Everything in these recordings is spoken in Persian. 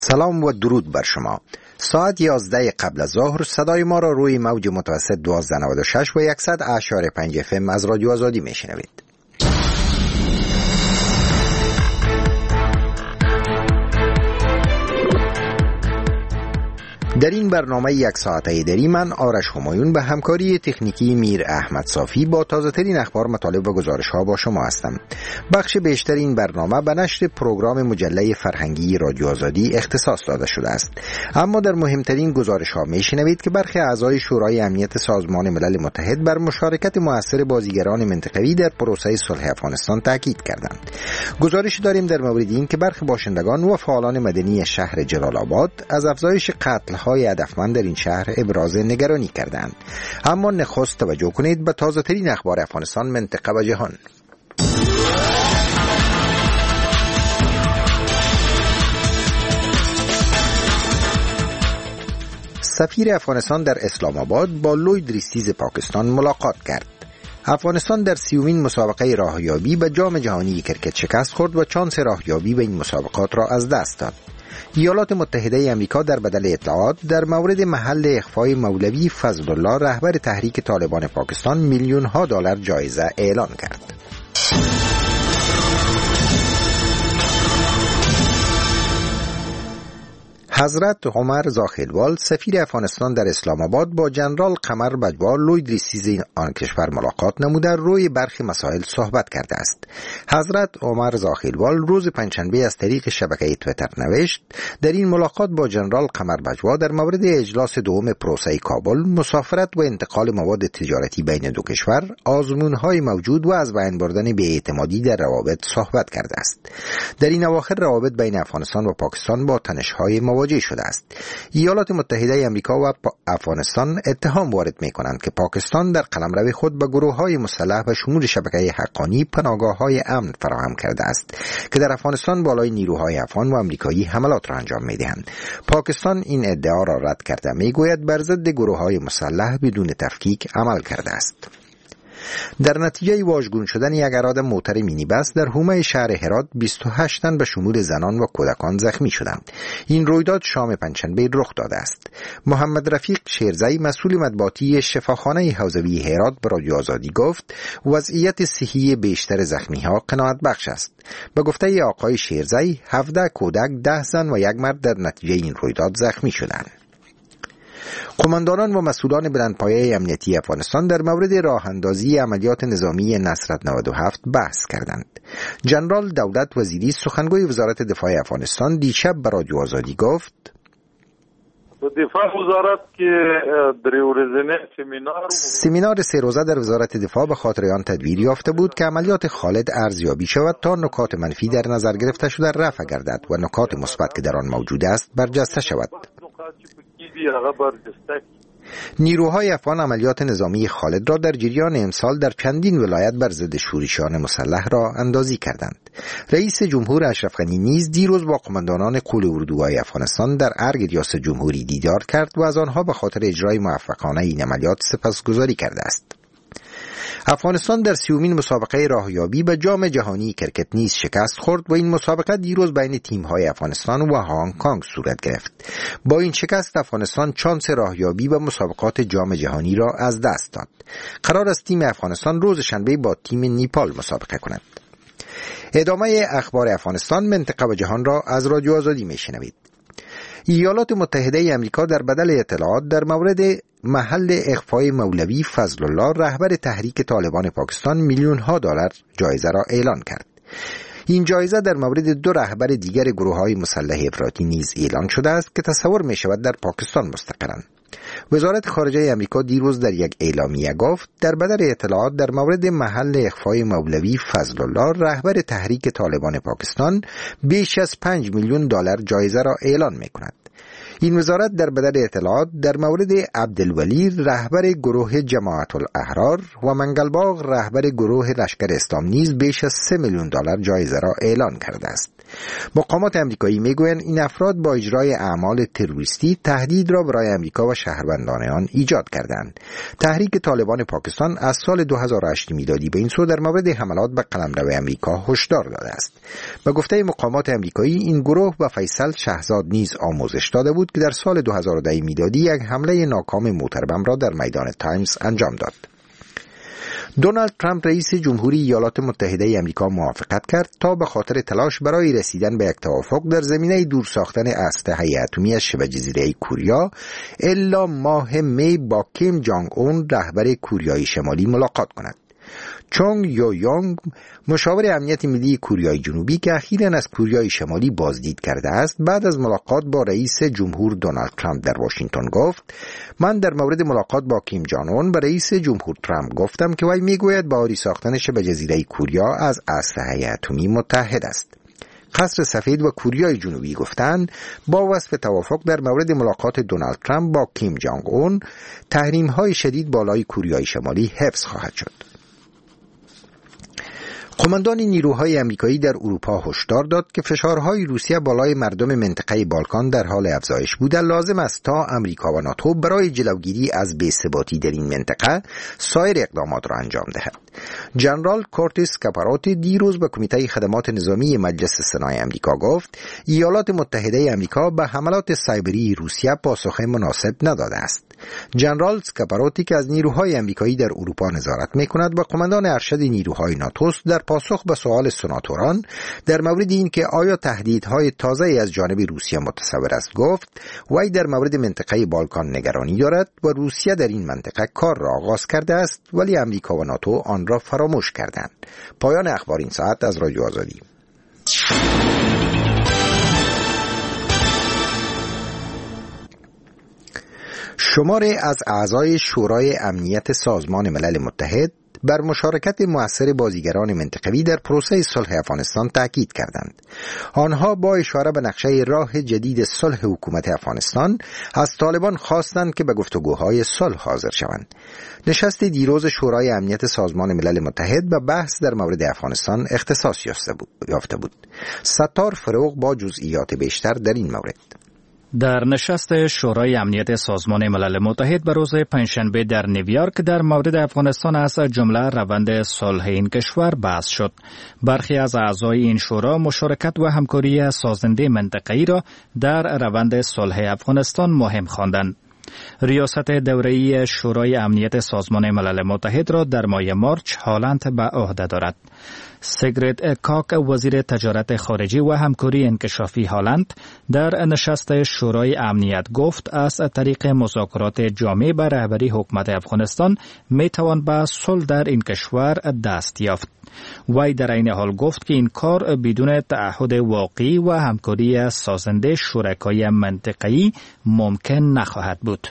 سلام و درود بر شما. ساعت 11 قبل از ظهر صدای ما را روی موج متوسط 1296 و 100.5 FM از رادیو آزادی میشنوید. در این برنامه یک ساعته دری من آرش همایون به همکاری تکنیکی میر احمد صافی با تازه ترین اخبار، مطالب و گزارش ها با شما هستم. بخش بیشتر این برنامه به نشر پروگرام مجله فرهنگی رادیو آزادی اختصاص داده شده است، اما در مهمترین گزارش ها میشنوید که برخی اعضای شورای امنیت سازمان ملل متحد بر مشارکت مؤثر بازیگران منطقوی در پروسه صلح افغانستان تاکید کردند. گزارش داریم در مورد این که برخی باشندگان و فعالان مدنی شهر جلال آباد از افزایش قتل های هدفمند در این شهر ابراز نگرانی کردند. اما نخست توجه کنید به تازه ترین اخبار افغانستان، منطقه و جهان. سفیر افغانستان در اسلام آباد با لوید ریستیز پاکستان ملاقات کرد. افغانستان در 30مین مسابقه راهیابی به جام جهانی کرکت شکست خورد و چانس راهیابی به این مسابقات را از دست داد. ایالات متحده آمریکا در بدل اطلاعات در مورد محل اخفای مولوی فضل الله رهبر تحریک طالبان پاکستان میلیون‌ها دلار جایزه اعلان کرد. حضرت عمر زاخیلوال سفیر افغانستان در اسلام آباد با جنرال قمر بجوا لوید ریستیز آن کشور ملاقات نموده روی برخی مسائل صحبت کرده است. حضرت عمر زاخیلوال روز پنجشنبه از طریق شبکه تویتر نوشت: در این ملاقات با جنرال قمر بجوا در مورد اجلاس دوم پروسه کابل، مسافرت و انتقال مواد تجارتی بین دو کشور، آزمون‌های موجود و از بین بردن بی‌اعتمادی در روابط صحبت کرده است. در این اواخر روابط بین افغانستان و پاکستان با تنش‌های مواجه شده است. ایالات متحده آمریکا و افغانستان اتهام وارد می‌کنند که پاکستان در قلمرو خود به گروه‌های مسلح و شمول شبکه حقانی پناهگاه‌های امن فراهم کرده است که در افغانستان بالای نیروهای افغان و آمریکایی حملات را انجام می‌دهند. پاکستان این ادعا را رد کرده می‌گوید بر ضد گروه‌های مسلح بدون تفکیک عمل کرده است. در نتیجه واژگون شدن یک اراده موتر مینی بس در حومه شهر هرات 28 تن به شمول زنان و کودکان زخمی شدند. این رویداد شام پنجشنبه رخ داده است. محمد رفیق شیرزی مسئول مطبوعاتی شفاخانه حوزوی هرات به رادیو آزادی گفت وضعیت صحی بیشتر زخمی‌ها قناعت بخش است. به گفته آقای شیرزی 17 کودک، 10 زن و یک مرد در نتیجه این رویداد زخمی شدند. قماندانان و مسئولان بلندپایه امنیتی افغانستان در مورد راه اندازی عملیات نظامی نصرت 97 بحث کردند. جنرال دولت وزیری سخنگوی وزارت دفاع افغانستان دیشب به رادیو آزادی گفت: دفاع وزارت که سمینار 3 روزه در وزارت دفاع به خاطر آن تدبیر یافته بود که عملیات خالد ارزیابی شود تا نکات منفی در نظر گرفته شده رفع گردد و نکات مثبت که در آن موجود است برجسته شود. نیروهای افغان عملیات نظامی خالد را در جریان امسال در چندین ولایت بر ضد شورشیان مسلح را اندازی کردند. رئیس جمهور اشرف غنی نیز دیروز با قماندانان قول اردوگاه افغانستان در ارگ ریاست جمهوری دیدار کرد و از آنها به خاطر اجرای موفقانه این عملیات سپاسگزاری کرده است. افغانستان در 30مین مسابقه راهیابی به جام جهانی کرکت نیز شکست خورد و این مسابقه دیروز بین تیم‌های افغانستان و هنگ کنگ صورت گرفت. با این شکست افغانستان چانس راهیابی به مسابقات جام جهانی را از دست داد. قرار است تیم افغانستان روز شنبه با تیم نیپال مسابقه کند. ادامه اخبار افغانستان، منطقه و جهان را از رادیو آزادی میشنوید. ایالات متحده آمریکا در بدل اطلاعات در مورد محل اخفای مولوی فضل الله رهبر تحریک طالبان پاکستان میلیون‌ها دلار جایزه را اعلان کرد. این جایزه در مورد 2 رهبر دیگر گروه‌های مسلح افراطی نیز اعلان شده است که تصور می‌شود در پاکستان مستقرند. وزارت خارجه آمریکا دیروز در یک اعلامیه گفت در بدل اطلاعات در مورد محل اخفای مولوی فضل الله رهبر تحریک طالبان پاکستان بیش از 5 میلیون دلار جایزه را اعلان می‌کند. این وزارت در بدل اطلاعات در مورد عبدالولی رهبر گروه جماعت الاحرار و منگلباغ رهبر گروه لشکر اسلام نیز بیش از 3 میلیون دلار جایزه را اعلان کرده است. مقامات آمریکایی میگویند این افراد با اجرای اعمال تروریستی تهدید را برای آمریکا و شهروندان آن ایجاد کردند. تحریک طالبان پاکستان از سال 2008 میلادی به این سو در مورد حملات به قلمرو آمریکا هشدار داده است. به گفته مقامات آمریکایی این گروه به فیصل شهزاد نیز آموزش داده بود که در سال 2010 میلادی یک حمله ناکام موتربم را در میدان تایمز انجام داد. دونالد ترامپ رئیس جمهوری ایالات متحده آمریکا موافقت کرد تا به خاطر تلاش برای رسیدن به یک توافق در زمینه دور ساختن اسلحه اتمی از شبه جزیره کوریا الا ماه می با کیم جانگ اون رهبر کوریای شمالی ملاقات کند. چونگ یو یونگ مشاور امنیت ملی کوریای جنوبی که اخیراً از کوریای شمالی بازدید کرده است بعد از ملاقات با رئیس جمهور دونالد ترامپ در واشنگتن گفت من در مورد ملاقات با کیم جان اون به رئیس جمهور ترامپ گفتم که وی میگوید با آری ساختن شبه جزیره کوریا از اسلحه اتمی متحد است. قصر سفید و کوریای جنوبی گفتند با وصف توافق در مورد ملاقات دونالد ترامپ با کیم جانگ اون تحریم‌های شدید بالای کوریای شمالی حفظ خواهد شد. قماندان نیروهای آمریکایی در اروپا هشدار داد که فشارهای روسیه بالای مردم منطقه بالکان در حال افزایش بوده لازم است تا آمریکا و ناتو برای جلوگیری از بی‌ثباتی در این منطقه سایر اقدامات را انجام دهد. جنرال کورتیس کاپاروتی دیروز به کمیته خدمات نظامی مجلس سنای آمریکا گفت ایالات متحده آمریکا به حملات سایبری روسیه پاسخ مناسب نداده است. جنرال کاپاروتی که از نیروهای آمریکایی در اروپا نظارت می‌کند و قماندان ارشد نیروهای ناتو در پاسخ به سوال سناتوران در مورد این که آیا تهدیدهای تازه از جانب روسیه متصور است گفت وی در مورد منطقه بالکان نگرانی دارد و روسیه در این منطقه کار را آغاز کرده است ولی آمریکا و ناتو آن را فراموش کردند. پایان اخبار این ساعت از رادیو آزادی. شماری از اعضای شورای امنیت سازمان ملل متحد بر مشارکت مؤثر بازیگران منطقوی در پروسه صلح افغانستان تاکید کردند. آنها با اشاره به نقشه راه جدید صلح حکومت افغانستان از طالبان خواستند که به گفتگوهای صلح حاضر شوند. نشست دیروز شورای امنیت سازمان ملل متحد به بحث در مورد افغانستان اختصاص یافته بود. ستار فروغ با جزئیات بیشتر در این مورد. در نشست شورای امنیت سازمان ملل متحد به روز پنجشنبه در نیویورک در مورد افغانستان از جمله روند صلح این کشور بحث شد. برخی از اعضای این شورا مشارکت و همکاری سازنده منطقه‌ای را در روند صلح افغانستان مهم خواندند. ریاست دوره‌ای شورای امنیت سازمان ملل متحد را در ماه مارچ هالند به عهده دارد. سیگرید کاک وزیر تجارت خارجی و همکاری انکشافی هالند در نشست شورای امنیت گفت از طریق مذاکرات جامع به رهبری حکومت افغانستان می توان به صلح در این کشور دست یافت. وی در این حال گفت که این کار بدون تعهد واقعی و همکاری سازنده شرکای منطقه‌ای ممکن نخواهد بود.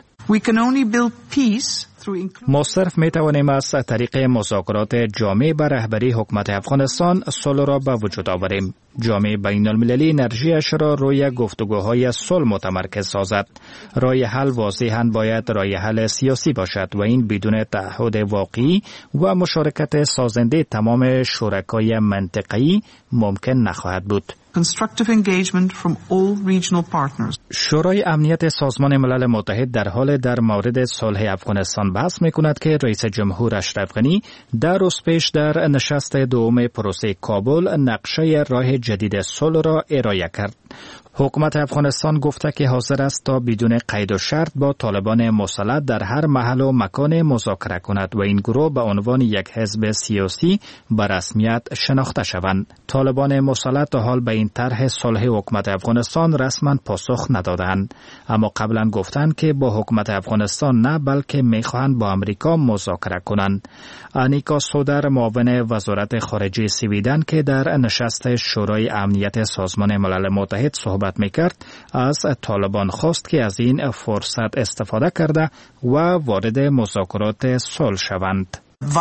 ما صرف می توانیم از طریق مذاکرات جامع به رهبری حکومت افغانستان صلح را به وجود آوریم. جامعه بین المللی انرژیش را روی گفتگوهای صلح متمرکز سازد. راه حل واضحاً باید راه حل سیاسی باشد و این بدون تعهد واقعی و مشارکت سازنده تمام شرکای منطقه‌ای ممکن نخواهد بود. Constructive engagement from all regional partners. شورای امنیت سازمان ملل متحد در حال در مورد صلح افغانستان بحث می‌کند که رئیس جمهور اشرف غنی در روز پیش در نشست دوم پروسه کابل نقشه راه جدید صلح را ارائه کرد. حکومت افغانستان گفته که حاضر است تا بدون قید و شرط با طالبان مسلح در هر محل و مکان مذاکره کند و این گروه به عنوان یک حزب سیاسی به رسمیت شناخته شوند. طالبان مسلح تا حال به این طرح صلح حکومت افغانستان رسما پاسخ ندادند، اما قبلا گفتند که با حکومت افغانستان نه بلکه میخواهند با امریکا مذاکره کنند. انیکا سودر معاون وزارت خارجه سویدن که در نشست شورای امنیت سازمان ملل متحد صحبت میکرد از طالبان خواست که از این فرصت استفاده کرده و وارد مذاکرات صلح شوند.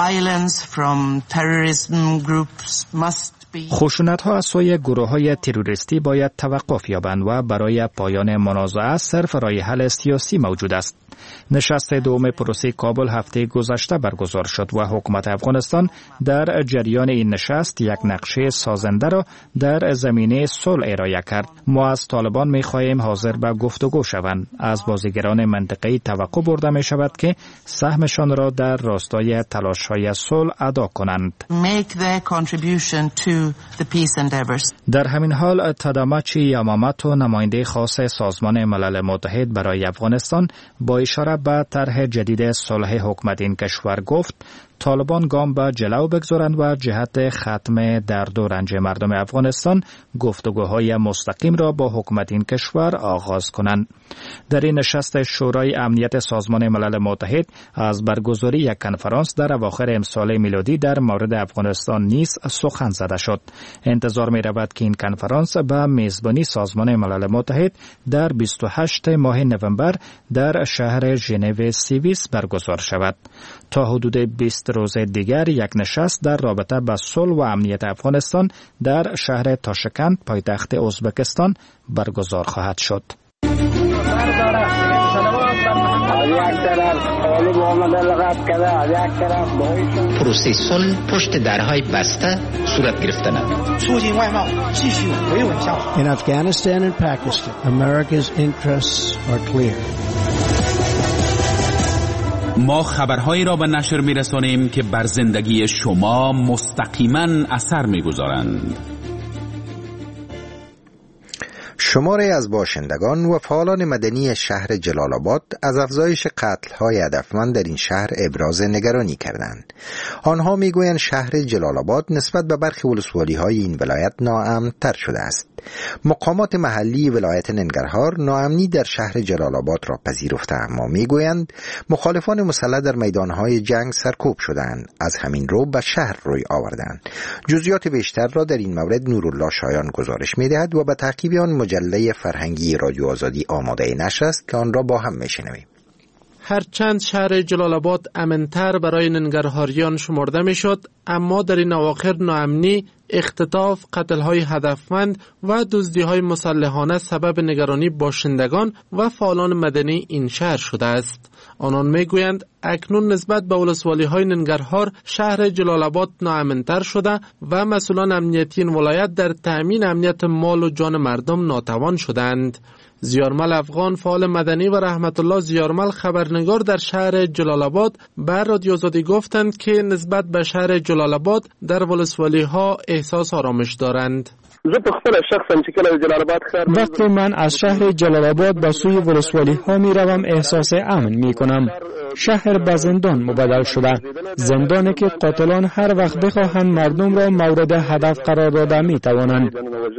خشونت‌ها از سوی گروه‌های تروریستی باید توقف یابند و برای پایان منازعه صرف راه حل سیاسی موجود است. نشست دوم پروسه کابل هفته گذشته برگزار شد و حکومت افغانستان در جریان این نشست یک نقشه سازنده را در زمینه صلح ارائه کرد. ما از طالبان می‌خواهیم حاضر به گفتگو شوند. از بازیگران منطقه‌ای توقع برده می‌شود که سهمشان را در راستای تلاش‌های صلح ادا کنند. در همین حال تاداماچی یاماماتو، نماینده خاص سازمان ملل متحد برای افغانستان، با اشاره به طرح جدید صلح حکومت این کشور گفت طالبان گام به جلو بگذارند و جهت ختم درد و رنج مردم افغانستان گفتگوهای مستقیم را با حکومت این کشور آغاز کنند. در این نشست شورای امنیت سازمان ملل متحد از برگزاری یک کنفرانس در اواخر امسال میلادی در مورد افغانستان نیز سخن زده شد. انتظار می رود که این کنفرانس به میزبانی سازمان ملل متحد در 28 ماه نوامبر در شهر ژنو سوئیس برگزار شود. تا حدود 20 روز دیگر یک نشست در رابطه با صلح و امنیت افغانستان در شهر تاشکند پایتخت ازبکستان برگزار خواهد شد. پروسه صلح پشت درهای بسته صورت گرفتن. In Afghanistan and Pakistan, America's interests are clear. ما خبرهایی را به نشر می‌رسانیم که بر زندگی شما مستقیما اثر می‌گذارند. شماری از باشندگان و فعالان مدنی شهر جلال آباد از افزایش قتل‌های هدفمند در این شهر ابراز نگرانی کردند. آنها میگویند شهر جلال آباد نسبت به برخی ولسوالی‌های این ولایت ناامن‌تر شده است. مقامات محلی ولایت ننگرهار ناامنی در شهر جلال آباد را پذیرفته، اما میگویند مخالفان مسلح در میدانهای جنگ سرکوب شدند، از همین رو به شهر روی آوردند. جزئیات بیشتر را در این مورد نورالله شایان گزارش میدهد و به تعقیب آن مجله فرهنگی رادیو آزادی آماده نشر است که آن را با هم میشنویم. هرچند شهر جلال آباد امن‌تر برای ننگرهاریان شمرده میشد، اما در این اواخر ناامنی، اختطاف، قتل‌های هدفمند و دزدی‌های مسلحانه سبب نگرانی باشندگان و فعالان مدنی این شهر شده است. آنان میگویند اکنون نسبت به ولسوالی‌های ننگرهار شهر جلال آباد ناامن‌تر شده و مسئولان امنیتی این ولایت در تأمین امنیت مال و جان مردم ناتوان شدند. زیارمل افغان، فعال مدنی، و رحمت الله زیارمل، خبرنگار در شهر جلال آباد، بر رادیو آزادی گفتند که نسبت به شهر جلال آباد در ولسوالی‌ها احساس آرامش دارند. وقتی من از شهر جلال آباد به سوی ولسوالی‌ها می‌روم احساس امن می‌کنم. شهر به زندان مبدل شده، زندانی که قاتلان هر وقت بخواهند مردم را مورد هدف قرار داده می‌توانند.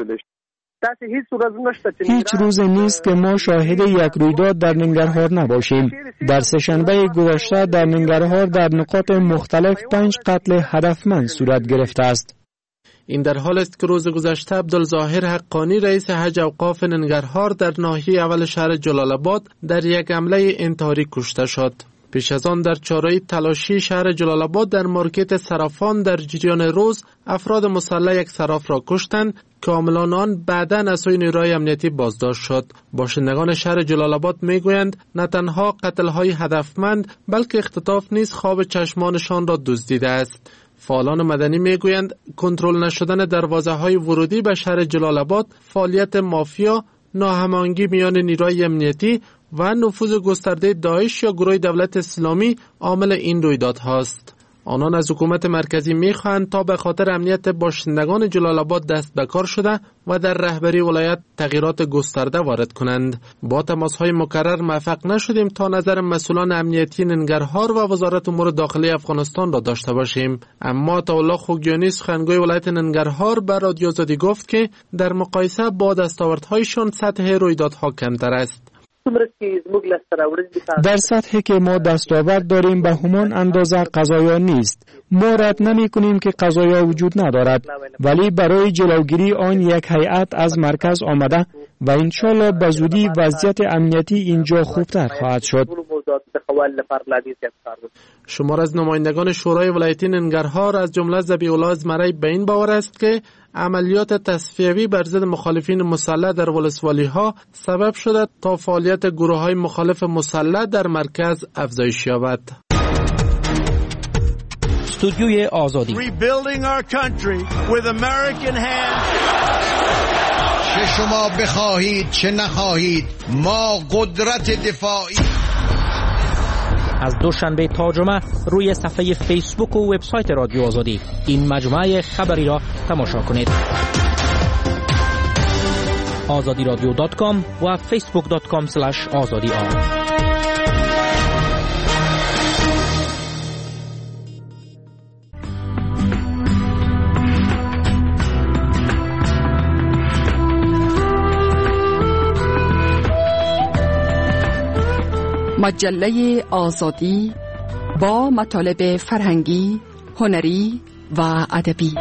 هیچ روز نیست که ما شاهد یک رویداد در ننگرهار نباشیم. در سه‌شنبه گذشته در ننگرهار در نقاط مختلف 5 قتل هدفمند صورت گرفته است. این در حال است که روز گذشته عبدالظاهر حقانی، رئیس حج اوقاف ننگرهار، در ناحیه اول شهر جلال آباد در یک حمله انتحاری کشته شد. پیش از آن در چهارراه تلاشی شهر جلال آباد در مارکت صرافان در جریان روز افراد مسلح یک صراف را کشتند که عاملان آن بعداً از سوی نیروهای امنیتی بازداشت شد. باشندگان شهر جلال آباد میگویند نه تنها قتل‌های هدفمند بلکه اختطاف نیز خواب چشمانشان را دزدیده است. فعالان مدنی میگویند کنترل نشدن دروازه‌های ورودی به شهر جلال آباد، فعالیت مافیا، ناهماهنگی میان نیروهای امنیتی و نفوذ گسترده داعش یا گروه دولت اسلامی عامل این رویدادهاست. آنان از حکومت مرکزی میخواهند تا به خاطر امنیت باشندگان جلال آباد دست به کار شده و در رهبری ولایت تغییرات گسترده وارد کنند. با تماس‌های مکرر موفق نشدیم تا نظر مسئولان امنیتی ننگرهار و وزارت امور داخلی افغانستان را داشته باشیم. اما عطاالله خوگیانی، سخنگوی ولایت ننگرهار، بر رادیو آزادی گفت که در مقایسه با دستاوردهایشان سطح رویدادها کمتر است. در سطحی که ما دستاورد داریم به همان اندازه قضایا نیست. ما رد نمی کنیم که قضایا وجود ندارد، ولی برای جلوگیری آن یک هیئت از مرکز آمده و انشالله به زودی وضعیت امنیتی اینجا خوبتر خواهد شد. شمار از نمایندگان شورای ولایتی ننگرهار از جمله ذبیح الله ازمری به این باور است که عملیات تصفیوی بر ضد مخالفین مسلح در ولسوالی‌ها سبب شده تا فعالیت گروه‌های مخالف مسلح در مرکز افزایش یابد. استودیوی آزادی. Rebuilding our country with American hands. چه شما بخواهید چه نخواهید ما قدرت دفاعی. از دوشنبه تا جمعه روی صفحه فیسبوک و وبسایت رادیو آزادی این مجموعه خبری را تماشا کنید. azadiradio.com و facebook.com/azadi. مجله آزادی با مطالب فرهنگی، هنری و ادبی.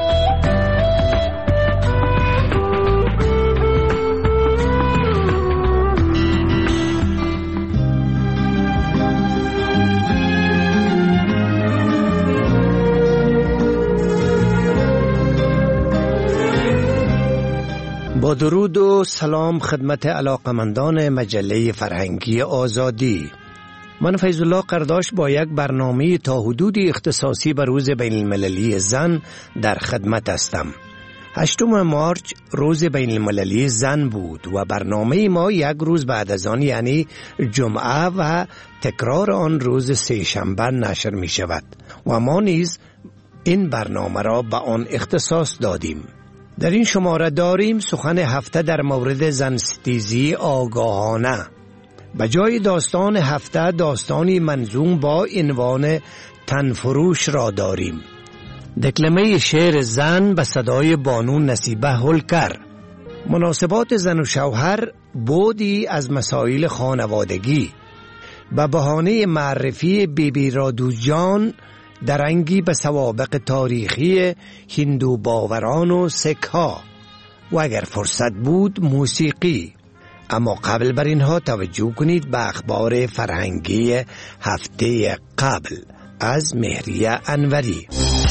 با درود و سلام خدمت علاقمندان مجله فرهنگی آزادی. من فیض الله قرداش با یک برنامه تا حدودی اختصاصی بر روز بین المللی زن در خدمت هستم. 8 مارچ روز بین المللی زن بود و برنامه ما یک روز بعد از آن یعنی جمعه و تکرار آن روز سه‌شنبه نشر می شود و ما نیز این برنامه را به آن اختصاص دادیم. در این شماره داریم سخن هفته در مورد زن ستیزی آگاهانه. به جای داستان هفته داستانی منظوم با عنوان تنفروش را داریم. دکلمه شعر زن به صدای بانو نصیبه هلکر. مناسبات زن و شوهر بودی از مسائل خانوادگی. به بهانه معرفی بیبی رادوجان درنگی به سوابق تاریخی هندو باوران و سکه ها و اگر فرصت بود موسیقی. اما قبل بر اینها توجه کنید به اخبار فرهنگی هفته قبل از مهریه انوری.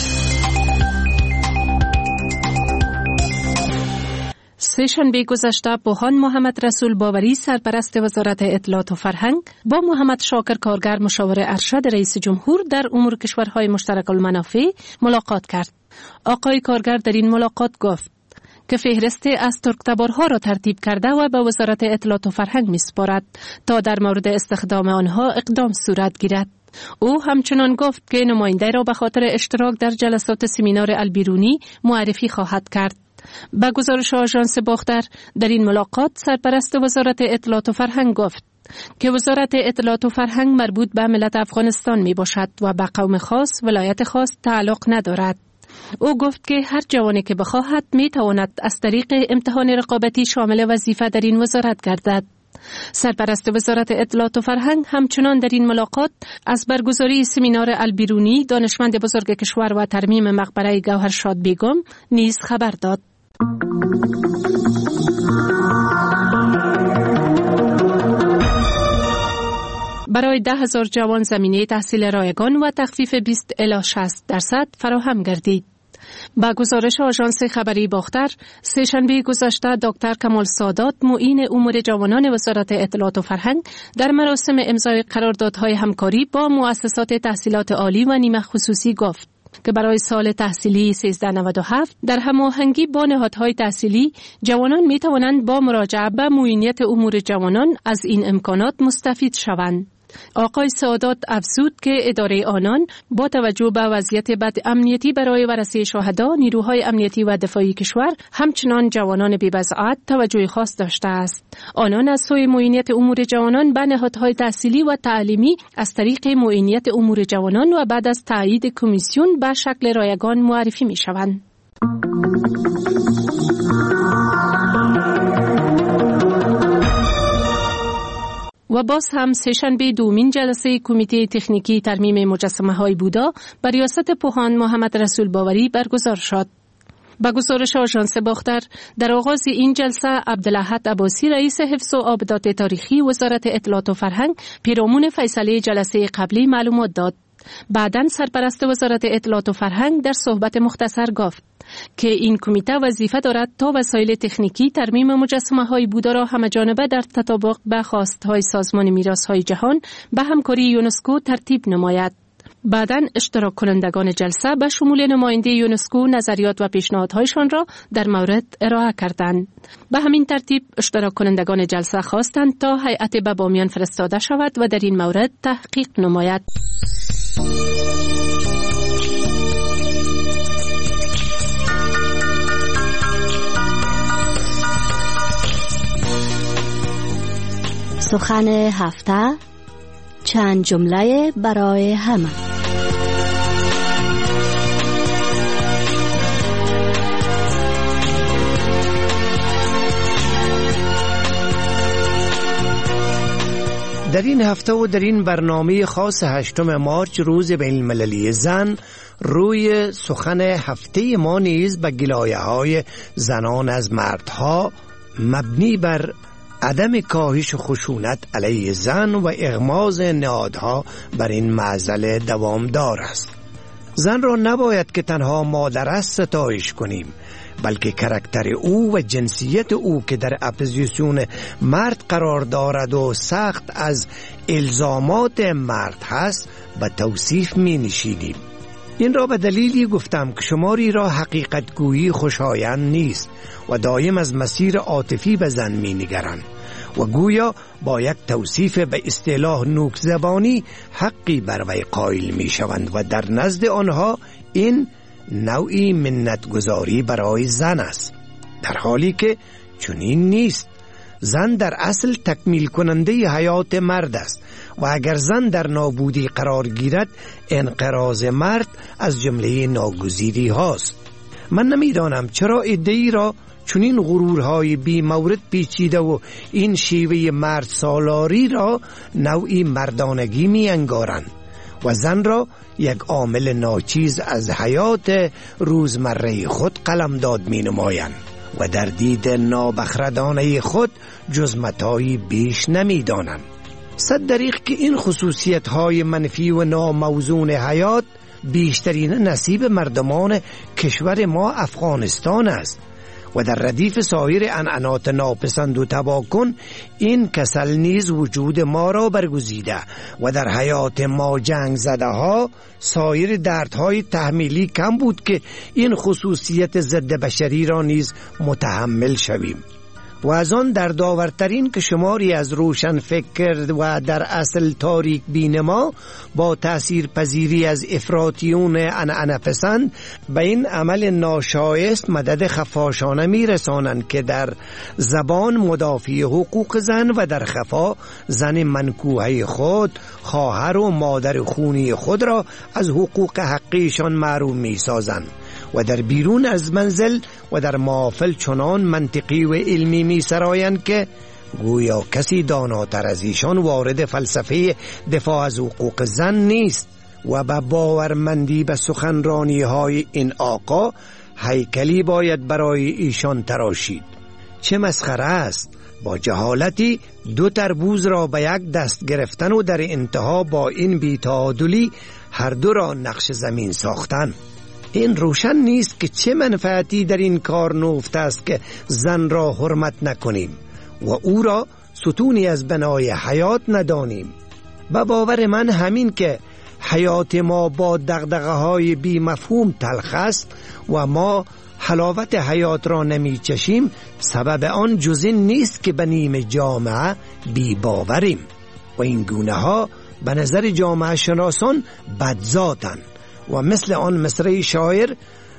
سه‌شنبه گذشته بوهان محمد رسول باوری سرپرست وزارت اطلاعات و فرهنگ با محمد شاکر کارگر مشاور ارشد رئیس جمهور در امور کشورهای مشترک المنافع ملاقات کرد. آقای کارگر در این ملاقات گفت که فهرست از ترک‌تبارها را ترتیب کرده و به وزارت اطلاعات و فرهنگ می‌سپارد تا در مورد استخدام آنها اقدام صورت گیرد. او همچنان گفت که نماینده را به خاطر اشتراک در جلسات سمینار البیرونی معرفی خواهد کرد. به گزارش آژانس باختر در این ملاقات سرپرست وزارت اطلاعات و فرهنگ گفت که وزارت اطلاعات و فرهنگ مربوط به ملت افغانستان می باشد و به قوم خاص ولایت خاص تعلق ندارد. او گفت که هر جوانی که بخواهد می تواند از طریق امتحان رقابتی شامل وظیفه در این وزارت گردد. سرپرست وزارت اطلاعات و فرهنگ همچنان در این ملاقات از برگزاری سمینار البیرونی دانشمند بزرگ کشور و ترمیم مقبره گوهرشاد بیگم نیز خبر داد. برای 10,000 جوان زمینه تحصیل رایگان و تخفیف 20 الی 60% فراهم گردید. با گزارش آژانس خبری باختر سه‌شنبه گذشته دکتر کمال سادات معین امور جوانان وزارت اطلاعات و فرهنگ در مراسم امضای قراردادهای همکاری با مؤسسات تحصیلات عالی و نیمه خصوصی گفت که برای سال تحصیلی 1397 در هماهنگی با نهادهای تحصیلی جوانان می توانند با مراجعه به معینیت امور جوانان از این امکانات مستفید شوند. آقای سادات افزود که اداره آنان با توجه به وضعیت بد امنیتی برای ورثه شهدا، نیروهای امنیتی و دفاعی کشور همچنان جوانان بی‌بضاعت توجه خاص داشته است. آنان از سوی معینیت امور جوانان به نهادهای تحصیلی و تعلیمی از طریق معینیت امور جوانان و بعد از تایید کمیسیون به شکل رایگان معرفی می شوند. و باز هم سه‌شنبه دومین جلسه کمیته تکنیکی ترمیم مجسمه های بودا بر ریاست پوهان محمد رسول باوری برگزار شد. با گزارش آژانس باختر در آغاز این جلسه عبدالاحد عباسی رئیس حفظ و آبدات تاریخی وزارت اطلاعات و فرهنگ پیرامون فیصله جلسه قبلی معلومات داد. بعداً سرپرست وزارت اطلاعات و فرهنگ در صحبت مختصر گفت که این کمیته وظیفه دارد تا وسایل تکنیکی ترمیم مجسمه‌های بودا را همه‌جانبه در تطابق با خواست‌های سازمان میراث‌های جهان به همکاری یونسکو ترتیب نماید. بعداً اشتراک کنندگان جلسه به شمول نماینده یونسکو نظریات و پیشنهادهایشان را در مورد ارائه کردند. به همین ترتیب اشتراک کنندگان جلسه خواستند تا هیئت به بامیان فرستاده شود و در این مورد تحقیق نماید. سخن هفته، چند جمله برای همه. در این هفته و در این برنامه خاص 8 مارچ روز بین المللی زن روی سخن هفته ما نیز به گلایه‌های زنان از مردها مبنی بر عدم کاهش خشونت علیه زن و اغماض نهادها بر این معضل دوامدار است. زن را نباید که تنها مادر است ستایش کنیم، بلکه کاراکتر او و جنسیت او که در اپوزیسیون مرد قرار دارد و سخت از الزامات مرد هست به توصیف می نشینیم. این را به دلیلی گفتم که شماری را حقیقت گویی خوشایند نیست و دایم از مسیر عاطفی به زن می نگرند و گویا با یک توصیف به اصطلاح نوک زبانی حقی بر وی قائل می شوند و در نزد آنها این نوعی منتگذاری برای زن است، در حالی که چنین نیست. زن در اصل تکمیل کننده حیات مرد است و اگر زن در نابودی قرار گیرد انقراض مرد از جمله ناگزیری هاست. من نمیدانم چرا عده‌ای را چنین غرورهای بی مورد پیچیده و این شیوه مرد سالاری را نوعی مردانگی می انگارند و زن را یک عامل ناچیز از حیات روزمره خود قلمداد می نمایند و در دید نابخردانه خود جز متاعی بیش نمی دانند. صد دریغ که این خصوصیت های منفی و ناموزون حیات بیشترین نصیب مردمان کشور ما افغانستان است و در ردیف سایر عنعنات ناپسند و تباکن این کسل نیز وجود ما را برگزیده و در حیات ما جنگ زده ها سایر دردهای تحمیلی کم بود که این خصوصیت ضد بشری را نیز متحمل شویم. و از آن دردآورترین که شماری از روشن فکر و در اصل تاریک بین ما با تأثیر پذیری از افراطیون عنعنه پسند به این عمل ناشایست مدد خفاشانه می رسانند که در زبان مدافع حقوق زن و در خفا زن منکوحه خود، خواهر و مادر خونی خود را از حقوق حقیشان محروم می سازند و در بیرون از منزل و در محافل چنان منطقی و علمی می سرایند که گویا کسی داناتر از ایشان وارد فلسفه دفاع از حقوق زن نیست و به باورمندی به سخنرانی های این آقا هیکلی باید برای ایشان تراشید. چه مسخره است با جهالتی 2 تربوز را به یک دست گرفتن و در انتها با این بی‌تعادلی هر دو را نقش زمین ساختن. این روشن نیست که چه منفعتی در این کار نهفته است که زن را حرمت نکنیم و او را ستونی از بنای حیات ندانیم. به باور من همین که حیات ما با دغدغه‌های بی مفهوم تلخ است و ما حلاوت حیات را نمی چشیم، سبب آن جز این نیست که به نیم جامعه بی باوریم و این گونه ها به نظر جامعه شناسان بدذاتند و مثل آن مصرع شاعر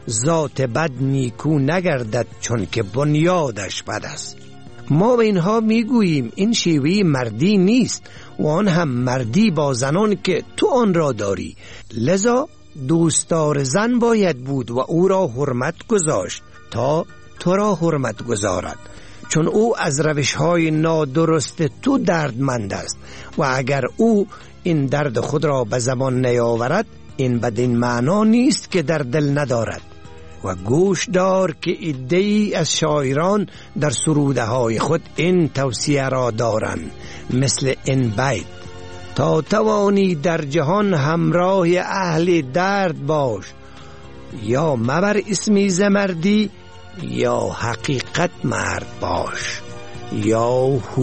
ذات بد نیکو نگردد چون که بنیادش بد است. ما به اینها میگوییم این شیوه مردی نیست و آن هم مردی با زنان که تو آن را داری، لذا دوستدار زن باید بود و او را حرمت گذاشت تا تو را حرمت گذارد، چون او از روش‌های نادرست تو دردمند است و اگر او این درد خود را به زبان نیاورد این بدین معنا نیست که در دل ندارد. و گوش دار که عده‌ای از شاعران در سروده های خود این توصیه را دارند، مثل این بیت: تا توانی در جهان همراه اهل درد باش. یا مبر اسمی زمردی یا حقیقت مرد باش. یا هو.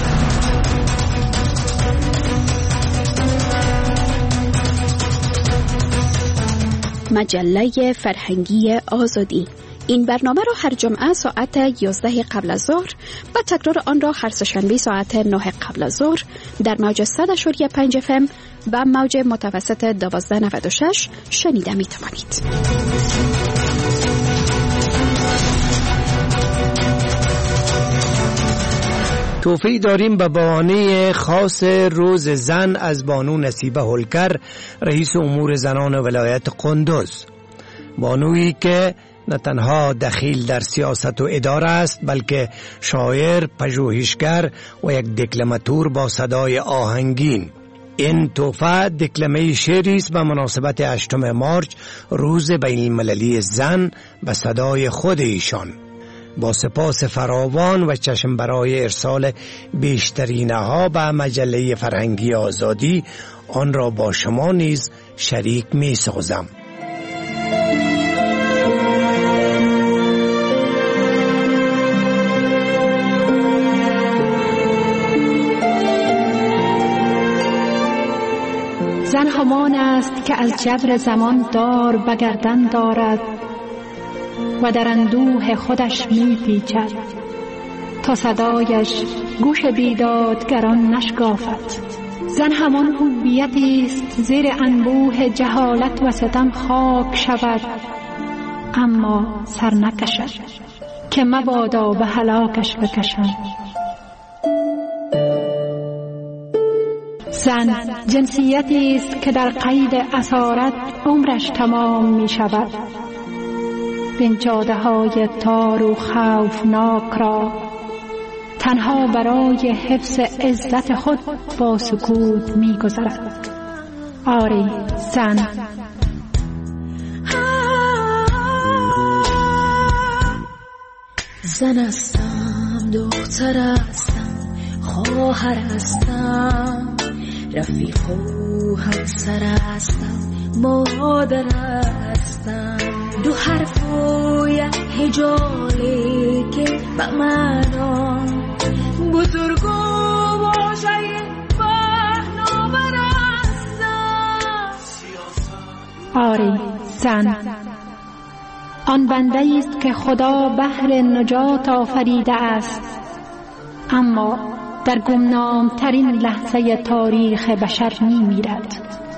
مجله فرهنگی آزادی. این برنامه را هر جمعه ساعت 11 قبل از ظهر و تکرار آن را هر سه‌شنبه ساعت 9 قبل از ظهر در موج 100.5 FM و موج متوسط 1296 شنیده می توانید. توفیق داریم به بهانه خاص روز زن از بانو نصیبه هلکر، رئیس امور زنان ولایت قندوز. بانویی که نه تنها دخیل در سیاست و اداره است بلکه شاعر، پژوهشگر و یک دکلماتور با صدای آهنگین. این تحفه دکلمه شعری است به مناسبت 8 مارچ روز بین المللی زن به صدای خود ایشان. با سپاس فراوان و چشم برای ارسال بیشترینه ها به مجله فرهنگی آزادی آن را با شما نیز شریک می سازم. زن همان است که از جبر زمان دار به گردن دارد و در اندوه خودش می پیچد تا صدایش گوش بیدادگران نشکافد. زن همان هویتی است زیر انبوه جهالت و ستم خاک شود اما سر نکشد که مبادا به هلاکش بکشند. زن جنسیتی است که در قید اسارت عمرش تمام می شود. این جاده های تار و خوفناک را تنها برای حفظ عزت خود با سکوت می گذرد. آری زن. زن هستم، دختر هستم، خواهر هستم، رفیق و همسر هستم، مادر هستم. دو حرف و یک هجالی که به معنا بزرگ و واژه پهناور هستم. آری زن آن بنده است که خدا بهر نجات آفریده است اما در گمنام ترین لحظه تاریخ بشر می میرد.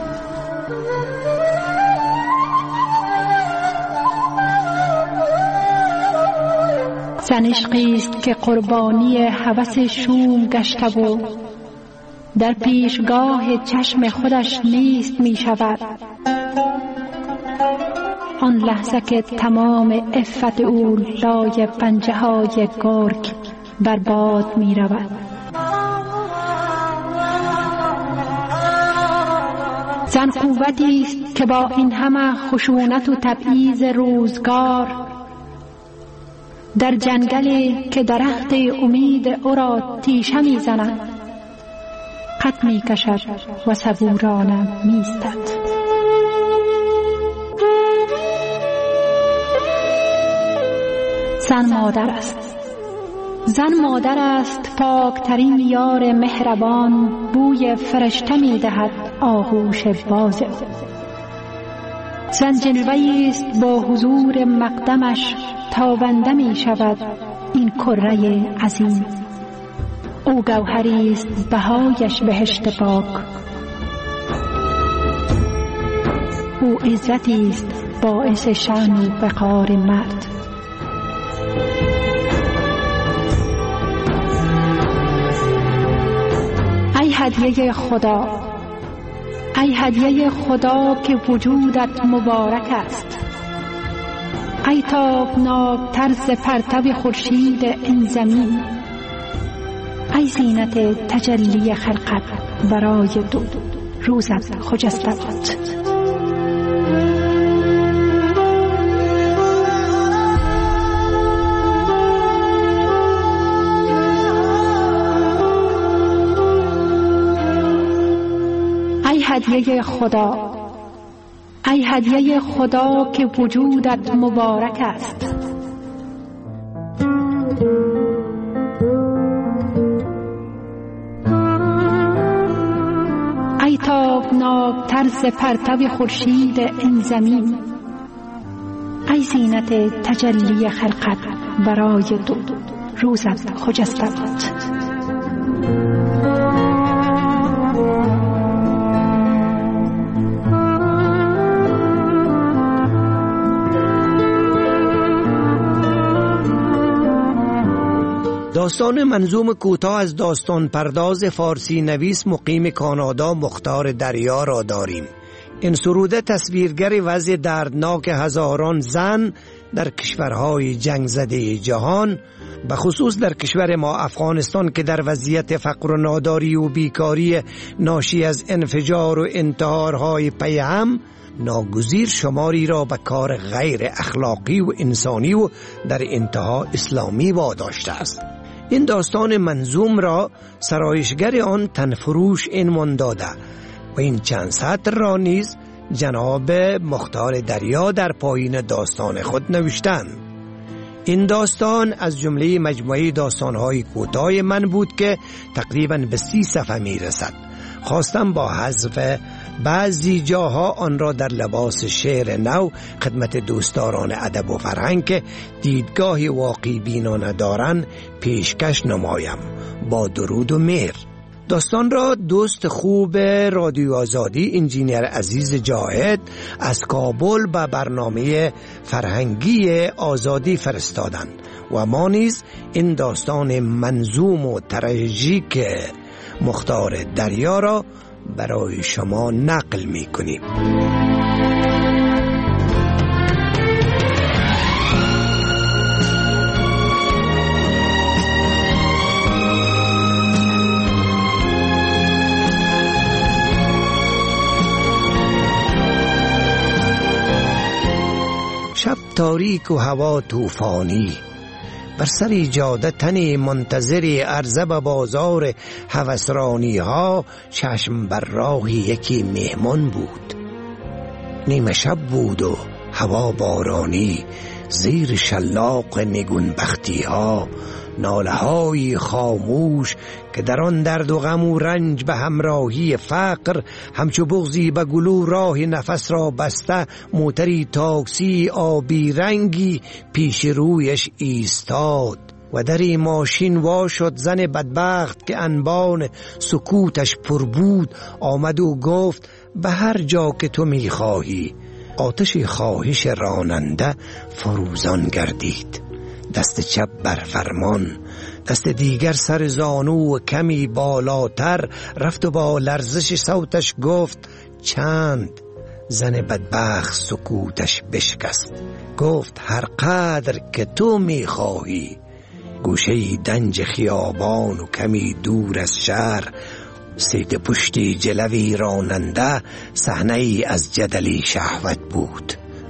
زن عشقی است که قربانی هوس شوم گشته و در پیشگاه چشم خودش نیست می شود. آن لحظه که تمام عفت او لای پنجه های گرگ برباد می رود. زن قوتی است که با این همه خشونت و تبعیض روزگار در جنگلی که درخت امید او را تیشه می زند قد می کشد و صبورانه می ایستد. زن مادر است. زن مادر است پاکترین یار مهربان، بوی فرشته می دهد آغوش باز. زن جلوه‌ای است با حضور مقدمش تابنده می شود این کره عظیم. او گوهری است بهایش بهشت پاک. او عزتی است باعث شأن و وقار مرد. ای هدیه خدا، ای هدیه خدا که وجودت مبارک است. ای تابناک طرز پرتو خورشید این زمین. ای زینت تجلی خلقت برای دو روزت خجسته بود. هدیه خدا، ای هدیه خدا که وجودت مبارک است. ای تابناک طرز پرتو خورشید این زمین، ای زینت تجلی خلقت برای تو روزت خجسته بود. داستان منظوم کوتاه از داستان پرداز فارسی نویس مقیم کانادا مختار دریا را داریم. این سروده تصویرگر وضع دردناک هزاران زن در کشورهای جنگ زده جهان، به خصوص در کشور ما افغانستان که در وضعیت فقر و ناداری و بیکاری ناشی از انفجار و انتحارهای پی هم ناگزیر شماری را به کار غیر اخلاقی و انسانی و در انتها اسلامی واداشته است. این داستان منظوم را سرایشگر آن تنفروش عنوان داده و این چند سطر را نیز جناب مختار دریا در پایین داستان خود نوشتند. این داستان از جمله مجموعه داستان‌های کوتاه من بود که تقریباً به 30 صفحه می‌رسد. خواستم با حذف بعضی جاها آن را در لباس شعر نو خدمت دوستداران ادب و فرهنگ که دیدگاه واقعی بینانه دارند پیشکش نمایم. با درود و مهر. داستان را دوست خوب رادیو آزادی انجینیر عزیز جاهد از کابل به برنامه فرهنگی آزادی فرستادند و ما نیز این داستان منظوم و تراژیک مختار دریا را برای شما نقل می کنیم. شب تاریک و هوا طوفانی، بر سر جاده تنی منتظر عرضه به بازار هوسرانی ها چشم بر راه یکی مهمان بود. نیمه شب بود و هوا بارانی، زیر شلاق نگونبختی ها ناله های خاموش که در آن درد و غم و رنج به همراهی فقر همچو بغضی به گلو راه نفس را بسته موتری تاکسی آبی رنگی پیش رویش ایستاد و دری ماشین وا شد. زن بدبخت که انبان سکوتش پر بود آمد و گفت به هر جا که تو میخواهی. آتش خواهش راننده فروزان گردید. دست چپ بر فرمان، دست دیگر سر زانو و کمی بالاتر رفت و با لرزش صوتش گفت چند. زن بدبخت سکوتش بشکست، گفت هر قدر که تو میخواهی. گوشه دنج خیابان و کمی دور از شهر، سید پشتی جلوی راننده صحنه ای از جدلی شهوت بود.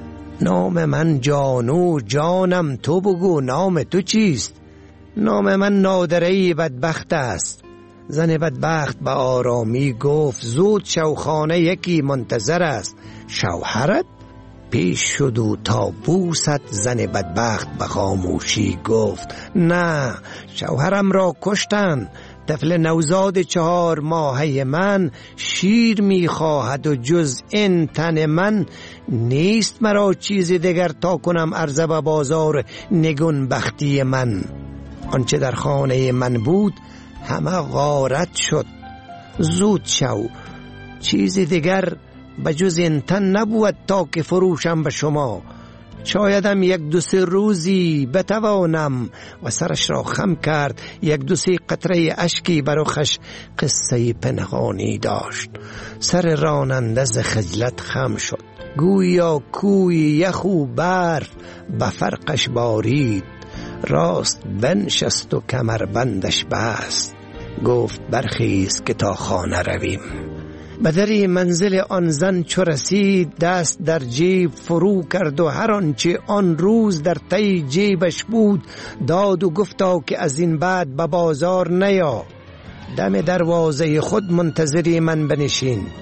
نام من جانو، جانم تو بگو نام تو چیست؟ نام من نادره بدبخت است. زن بدبخت به آرامی گفت زود شوخانه یکی منتظر است. شوهرت؟ پیش شد و تا بوست. زن بدبخت به خاموشی گفت نه، شوهرم را کشتن. طفل نوزاد 4 ماهه من شیر میخواهد و جز این تن من نیست مرا چیز دیگر تا کنم عرضه به بازار نگون بختی من. آنچه در خانه من بود همه غارت شد. زود شو، چیز دیگر به جز این تن نبود تا که فروشم به شما. شایدم 1-2 روزی بتوانم. و سرش را خم کرد. 1-2 قطره اشکی بر رخش قصه پنهانی داشت. سر راننده ز خجلت خم شد. گویا کوی یخ و برف به فرقش بارید. راست بنشست و کمربندش بست. گفت برخیز که تا خانه رویم. به در منزل آن زن چو رسید دست در جیب فرو کرد و هر آنچه آن روز در تی جیبش بود داد و گفتا که از این بعد به بازار نیا. دم دروازه خود منتظری من بنشین.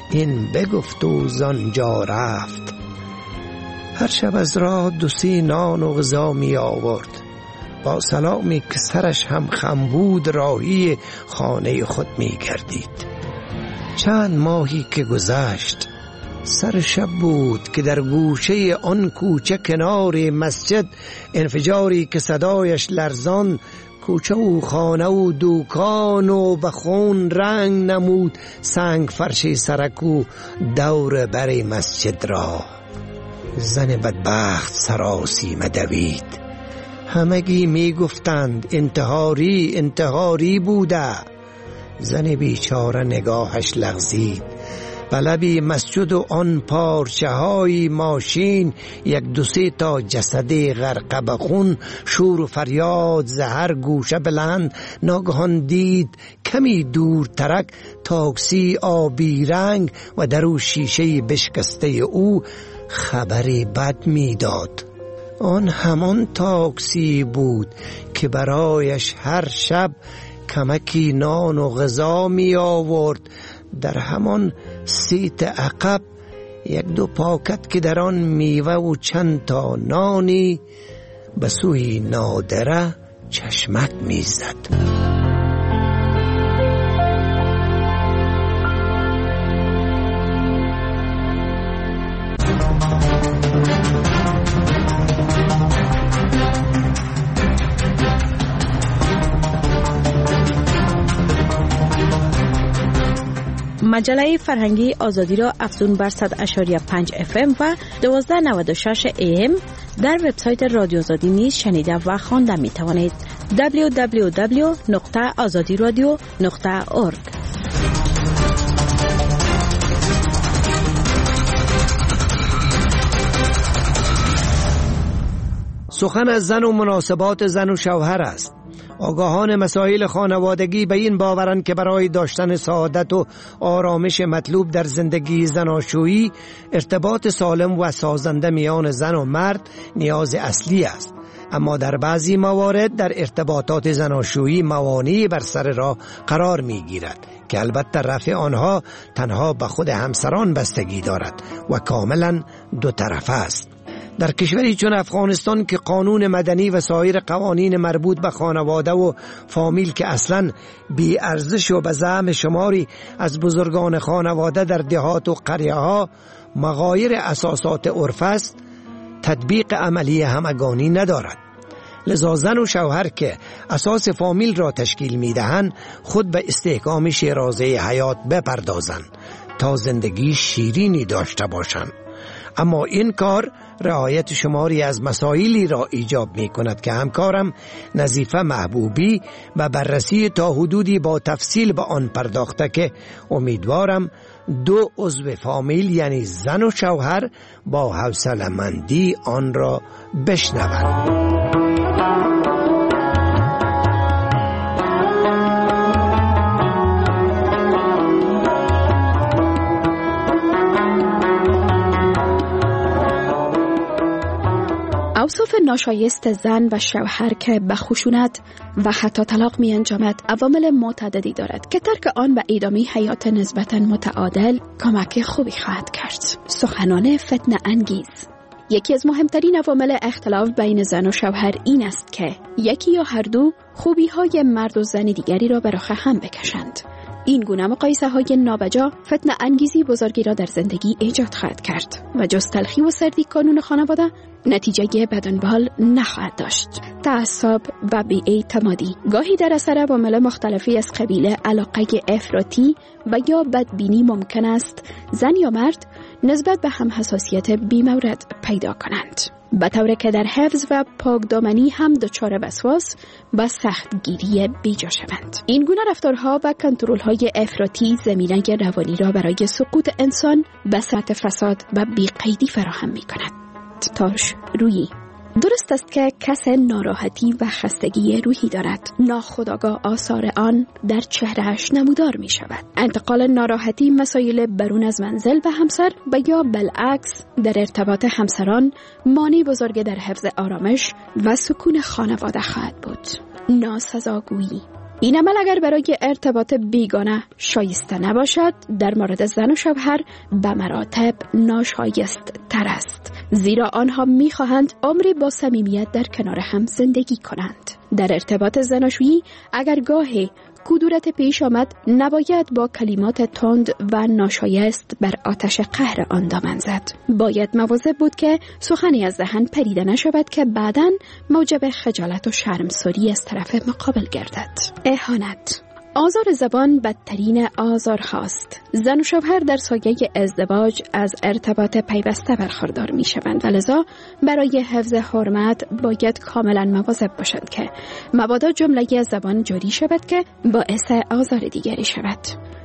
این بگفت و زانجا رفت. هر شب از راه 2-3 نان و غذا می آورد. با سلامی که سرش هم خم بود راهی خانه خود می گردید. چند ماهی که گذشت، سر شب بود که در گوشه آن کوچه کنار مسجد انفجاری که صدایش لرزان کوچه و خانه و دوکان و به خون رنگ نمود سنگ فرش سرکو دور بر مسجد را. زن بدبخت سراسیمه دوید. همگی می گفتند انتحاری بوده. زن بیچاره نگاهش لغزید. به لبی مسجد و آن پارچه های ماشین 1-2-3 تا جسد غرق به خون شور و فریاد زهر گوشه بلند. ناگهان دید کمی دور ترک تاکسی آبی رنگ و در او شیشه بشکسته او خبری بد میداد. آن همان تاکسی بود که برایش هر شب کمکی نان و غذا می آورد. در همان سیت عقب 1-2 پاکت که در آن میوه و چند تا نانی به سوی نادره چشمک میزد. مجله فرهنگی آزادی را افزون بر 100.5 FM و 1296 AM در وبسایت رادیو آزادی نیز شنیده و خوانده می توانید. www.azadiradio.org. سخن از زن و مناسبات زن و شوهر است. آگاهان مسائل خانوادگی به این باورند که برای داشتن سعادت و آرامش مطلوب در زندگی زناشویی ارتباط سالم و سازنده میان زن و مرد نیاز اصلی است. اما در بعضی موارد در ارتباطات زناشویی موانعی بر سر راه قرار می گیرد که البته رفع آنها تنها به خود همسران بستگی دارد و کاملا دو طرفه است. در کشوری چون افغانستان که قانون مدنی و سایر قوانین مربوط به خانواده و فامیل که اصلاً بی ارزش و به زعم شماری از بزرگان خانواده در دهات و قریه ها مغایر اساسات عرف است، تطبیق عملی همگانی ندارد. لذا زن و شوهر که اساس فامیل را تشکیل می دهند خود به استحکام شیرازه حیات بپردازند تا زندگی شیرینی داشته باشند. اما این کار رعایت شماری از مسائلی را ایجاب می کند که همکارم نظیفه محبوبی و بررسی تا حدودی با تفصیل به آن پرداخته که امیدوارم دو عضو فامیل یعنی زن و شوهر با حوصله‌مندی آن را بشنوند. اوصاف ناشایست زن و شوهر که به خشونت و حتی طلاق می انجامد عوامل متعددی دارد که ترک آن به ادامه حیات نسبتا متعادل کمک خوبی خواهد کرد. سخنان فتنه انگیز. یکی از مهمترین عوامل اختلاف بین زن و شوهر این است که یکی یا هر دو خوبی های مرد و زن دیگری را به رخ هم بکشند. این گونه مقایسه های نابجا فتنه انگیزی بزرگی را در زندگی ایجاد خواهد کرد و جز تلخی و سردی کانون خانواده نتیجه بدنبال نخواهد داشت. تعصب و بی‌اعتمادی گاهی در اثر عوامل مختلفی از قبیل علاقه افراطی و یا بدبینی ممکن است زن یا مرد نسبت به هم حساسیت بی‌مورد پیدا کنند، به طوری که در حفظ و پاکدامنی هم دچار وسواس و سختگیری بیجا شوند. این گونه رفتارها و کنترل‌های افراطی زمینه روانی را برای سقوط انسان به سطح فساد و بی‌قیدی فراهم می‌کند. تاش روحی. درست است که کس ناراحتی و خستگی روحی دارد، ناخودآگاه آثار آن در چهرهش نمودار می شود. انتقال ناراحتی مسائل برون از منزل و همسر و یا بالعکس در ارتباط همسران مانع بزرگ در حفظ آرامش و سکون خانواده خواهد بود. ناسزاگویی. این عمل اگر برای ارتباط بیگانه شایسته نباشد، در مورد زن و شوهر به مراتب ناشایست تر است، زیرا آنها می‌خواهند عمری با صمیمیت در کنار هم زندگی کنند. در ارتباط زناشویی اگر گاهی کدورت پیش آمد، نباید با کلمات تند و ناشایست بر آتش قهر آن دامن زد. باید مواظب بود که سخنی از دهن پریده نشود که بعداً موجب خجالت و شرمساری از طرف مقابل گردد. اهانت. آزار زبان بدترین آزار هاست. زن و شوهر در سایه ازدواج از ارتباط پیوسته برخوردار می شوند و لذا برای حفظ حرمت باید کاملا مواظب باشند که مبادا جمله زبان جاری شود که باعث آزار دیگری شود.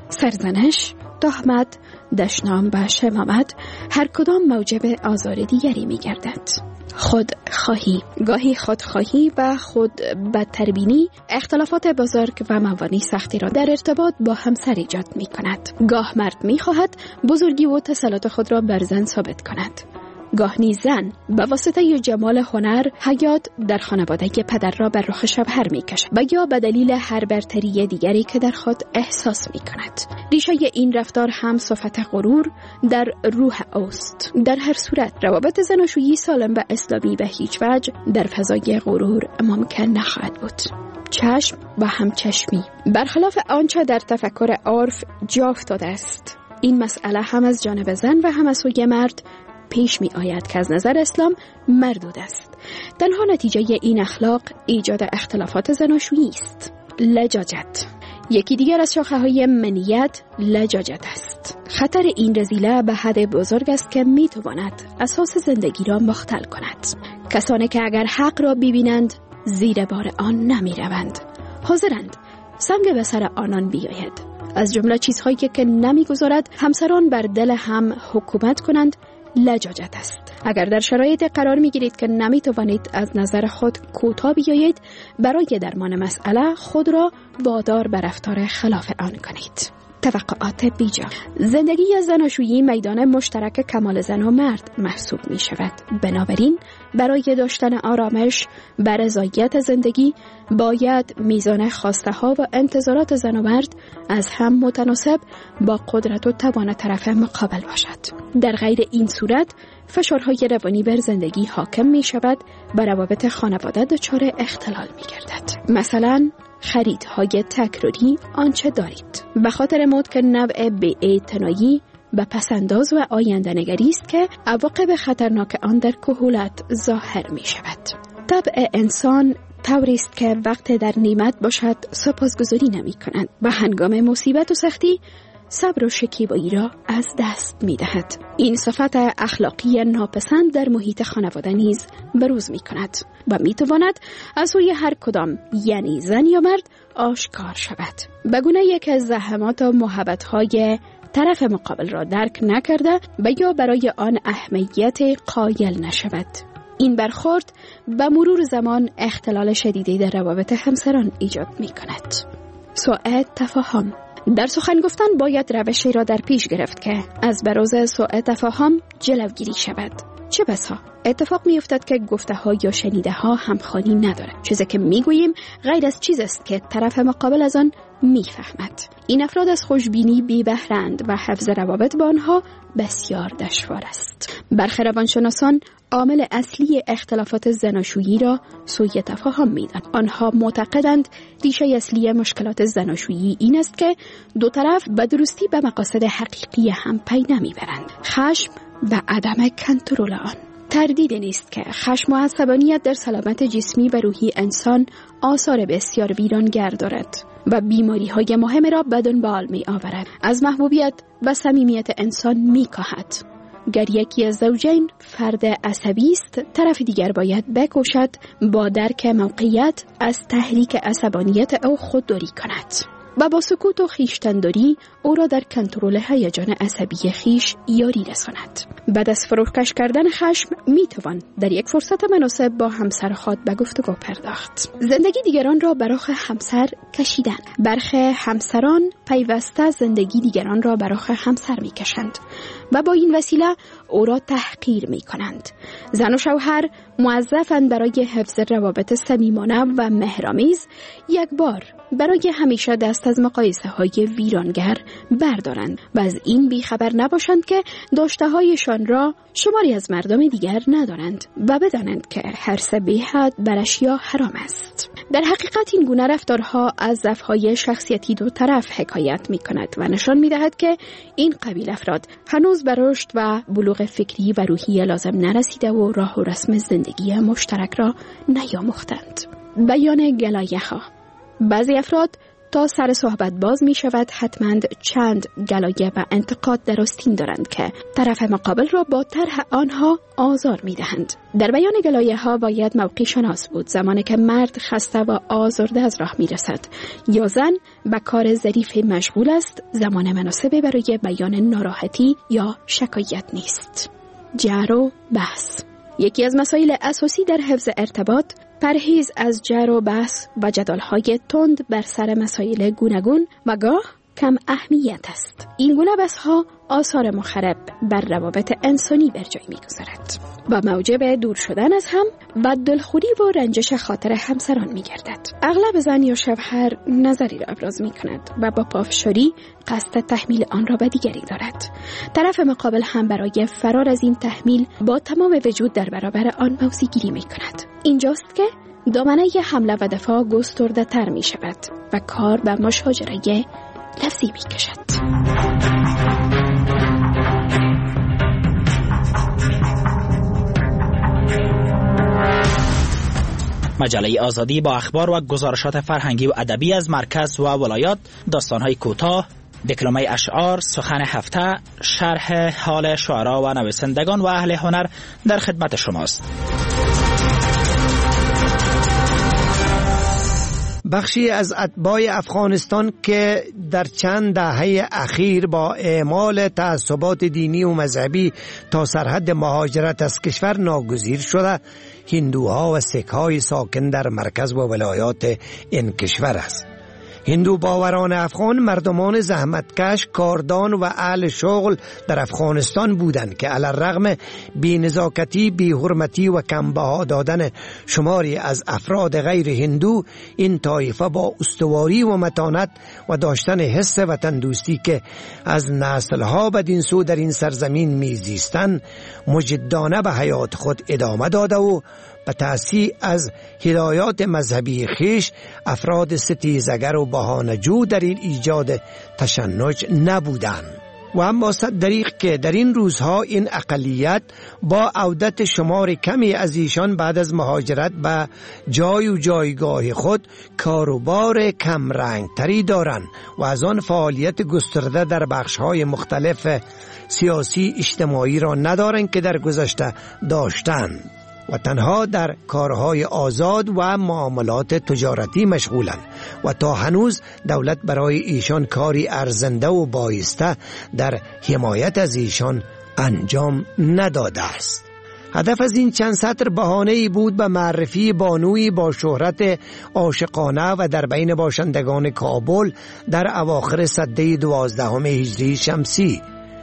سرزنش، تهمت، دشنام و شمامت هر کدام موجب آزار دیگری می گردد. خودخواهی. گاهی خودخواهی و خود بدتربینی اختلافات بزرگ و موانع سختی را در ارتباط با همسر ایجاد می کند. گاه مرد می خواهد بزرگی و تسلط خود را بر زن ثابت کند. گاه نیز زن به واسطه جمال هنر حیات در خانواده پدر را بر رخ شوهر می کشد و یا به دلیل هر برتری دیگری که در خود احساس می کند. ریشه این رفتار هم صفت غرور در روح اوست. در هر صورت روابط زناشویی سالم و اسلامی به هیچ وجه در فضای غرور ممکن نخواهد بود. چشم و همچشمی. برخلاف آنچه در تفکر عرف جا افتاده است، این مسئله هم از جانب زن و هم از سوی مرد پیش می آید که از نظر اسلام مردود است. تنها نتیجه این اخلاق ایجاد اختلافات زناشویی است. لجاجت. یکی دیگر از شاخه‌های منیت لجاجت است. خطر این رذیله به حد بزرگ است که می تواند اساس زندگی را مختل کند. کسانی که اگر حق را ببینند زیر بار آن نمی روند، حاضرند سنگ به سر آنان بیاید. از جمله چیزهایی که نمی گذارد همسران بر دل هم حکومت کنند لجاجت است. اگر در شرایط قرار می گیرید که نمی توانید از نظر خود کوتاه بیایید، برای درمان مسئله خود را وادار به رفتار خلاف آن کنید. توقعات بیجا. زندگی زناشویی میدان مشترک کمال زن و مرد محسوب می شود. بنابراین برای داشتن آرامش و رضایت زندگی باید میزان خواسته ها و انتظارات زن و مرد از هم متناسب با قدرت و توان طرف مقابل باشد. در غیر این صورت فشارهای روانی بر زندگی حاکم می شود و روابط خانواده دچار اختلال می گردد. مثلا خریدهای تکراری آنچه دارید به خاطر مد که نوع بی‌اعتنایی و پسنداز و آینده نگری است که عواقب خطرناک آن در کهولت ظاهر می شود. طبع انسان طوری است که وقت در نعمت باشد سپاسگزاری نمی کند و هنگام مصیبت و سختی صبر و شکیبایی را از دست می دهد. این صفت اخلاقی ناپسند در محیط خانواده نیز بروز می کند و می تواند از سوی هر کدام یعنی زن یا مرد آشکار شود. به گونه که زحمات و محبت‌های طرف مقابل را درک نکرده و یا برای آن اهمیت قایل نشود. این برخورد به مرور زمان اختلال شدیدی در روابط همسران ایجاد می کند. سوء تفاهم. در سخن گفتن باید روشی را در پیش گرفت که از بروز سوء تفاهم جلوگیری شود. چه بسا اتفاق می افتد که گفته ها یا شنیده ها همخوانی ندارد. چیزی که می گوییم غیر از چیز است که طرف مقابل از آن می فهمد. این افراد از خوشبینی بی بهرند و حفظ روابط با آنها بسیار دشوار است. برخی روانشناسان عامل اصلی اختلافات زناشویی را سوء تفاهم می‌دانند. آنها معتقدند ریشه اصلی مشکلات زناشویی این است که دو طرف به درستی به مقاصد حقیقی هم پی نمیبرند. خشم و عدم کنترل آن. تردید نیست که خشم و عصبانیت در سلامت جسمی و روحی انسان آثار بسیار ویرانگر دارد و بیماری‌های مهم را به دنبال می‌آورد. از محبوبیت و صمیمیت انسان می‌کاهد. گر یکی از زوجین فرد عصبی است، طرف دیگر باید بکوشد با درک موقعیت از تحریک عصبانیت او خودداری کند و با سکوت و خویشتن‌داری او را در کنترل هیجان عصبی خویش یاری رساند. بعد از فروکش کردن خشم میتوان در یک فرصت مناسب با همسر خود به گفتگو پرداخت. زندگی دیگران را به رخ همسر کشیدن. برخی همسران پیوسته زندگی دیگران را به رخ همسر میکشند. و با این وسیله او را تحقیر می کنند. زن و شوهر موظفند برای حفظ روابط صمیمانه و مهرآمیز یک بار برای همیشه دست از مقایسه های ویرانگر بردارند و از این بیخبر نباشند که داشته هایشان را شماری از مردم دیگر ندارند و بدانند که حرص بی‌حد بر اشیا حرام است. در حقیقت این گونه رفتارها از ضعف‌های شخصیتی دو طرف حکایت می کند و نشان می دهد که این قبیل افراد هنوز به رشد و بلوغ فکری و روحی لازم نرسیده و راه و رسم زندگی مشترک را نیاموختند. بیان گلایه‌ها: بعضی افراد تا سر صحبت باز می شود حتما چند گلایه و انتقاد در آستین دارند که طرف مقابل را با طرح آنها آزار می دهند. در بیان گلایه ها باید موقع شناس بود، زمانی که مرد خسته و آزرده از راه می رسد یا زن به کار ظریف مشغول است، زمان مناسب برای بیان ناراحتی یا شکایت نیست. جر و بحث: یکی از مسائل اساسی در حفظ ارتباط پرهیز از جر و بحث و جدال‌های تند بر سر مسائل گوناگون و گاه کم اهمیت است. این گونه بحث‌ها آثار مخرب بر روابط انسانی بر جای می‌گذارد و موجب دور شدن از هم و دلخوری و رنجش خاطر همسران می‌گردد. اغلب زن یا شوهر نظری را ابراز می‌کند و با پافشاری قصد تحمیل آن را به دیگری دارد. طرف مقابل هم برای فرار از این تحمیل با تمام وجود در برابر آن موضع‌گیری می‌کند. اینجاست که دامنه حمله و دفاع گسترده تر می شود و کار به مشاجره لفظی می کشد. مجله آزادی با اخبار و گزارشات فرهنگی و ادبی از مرکز و ولایات، داستان‌های کوتاه، دکلمه اشعار، سخن هفته، شرح حال شعرا و نویسندگان و اهل هنر در خدمت شماست. بخشی از اتباع افغانستان که در چند دهه اخیر با اعمال تعصبات دینی و مذهبی تا سرحد مهاجرت از کشور ناگزیر شده، هندوها و سیک‌های ساکن در مرکز و ولایات این کشور است. هندو باوران افغان مردمان زحمتکش، کاردان و اهل شغل در افغانستان بودند که علی الرغم بی‌نزاکتی، بی‌حرمتی و کمبها دادن شماری از افراد غیر هندو، این طایفه با استواری و متانت و داشتن حس وطن دوستی که از نسل‌ها بدین سو در این سرزمین میزیستند، مجدانه به حیات خود ادامه داده و به تأثیر از هدایات مذهبی خیش افراد ستیزگر و بهانه‌جو در این ایجاد تشنج نبودند. و اما صد دریغ که در این روزها این اقلیت با عودت شمار کمی از ایشان بعد از مهاجرت به جای و جایگاه خود کاروبار کم رنگ تری دارند و از آن فعالیت گسترده در بخش‌های مختلف سیاسی اجتماعی را ندارند که در گذشته داشتند و تنها در کارهای آزاد و معاملات تجارتی مشغولند و تا هنوز دولت برای ایشان کاری ارزنده و بایسته در حمایت از ایشان انجام نداده است. هدف از این چند سطر بهانه‌ای بود به معرفی بانوی با شهرت عاشقانه و در بین باشندگان کابل در اواخر سده 12 هجری شمسی،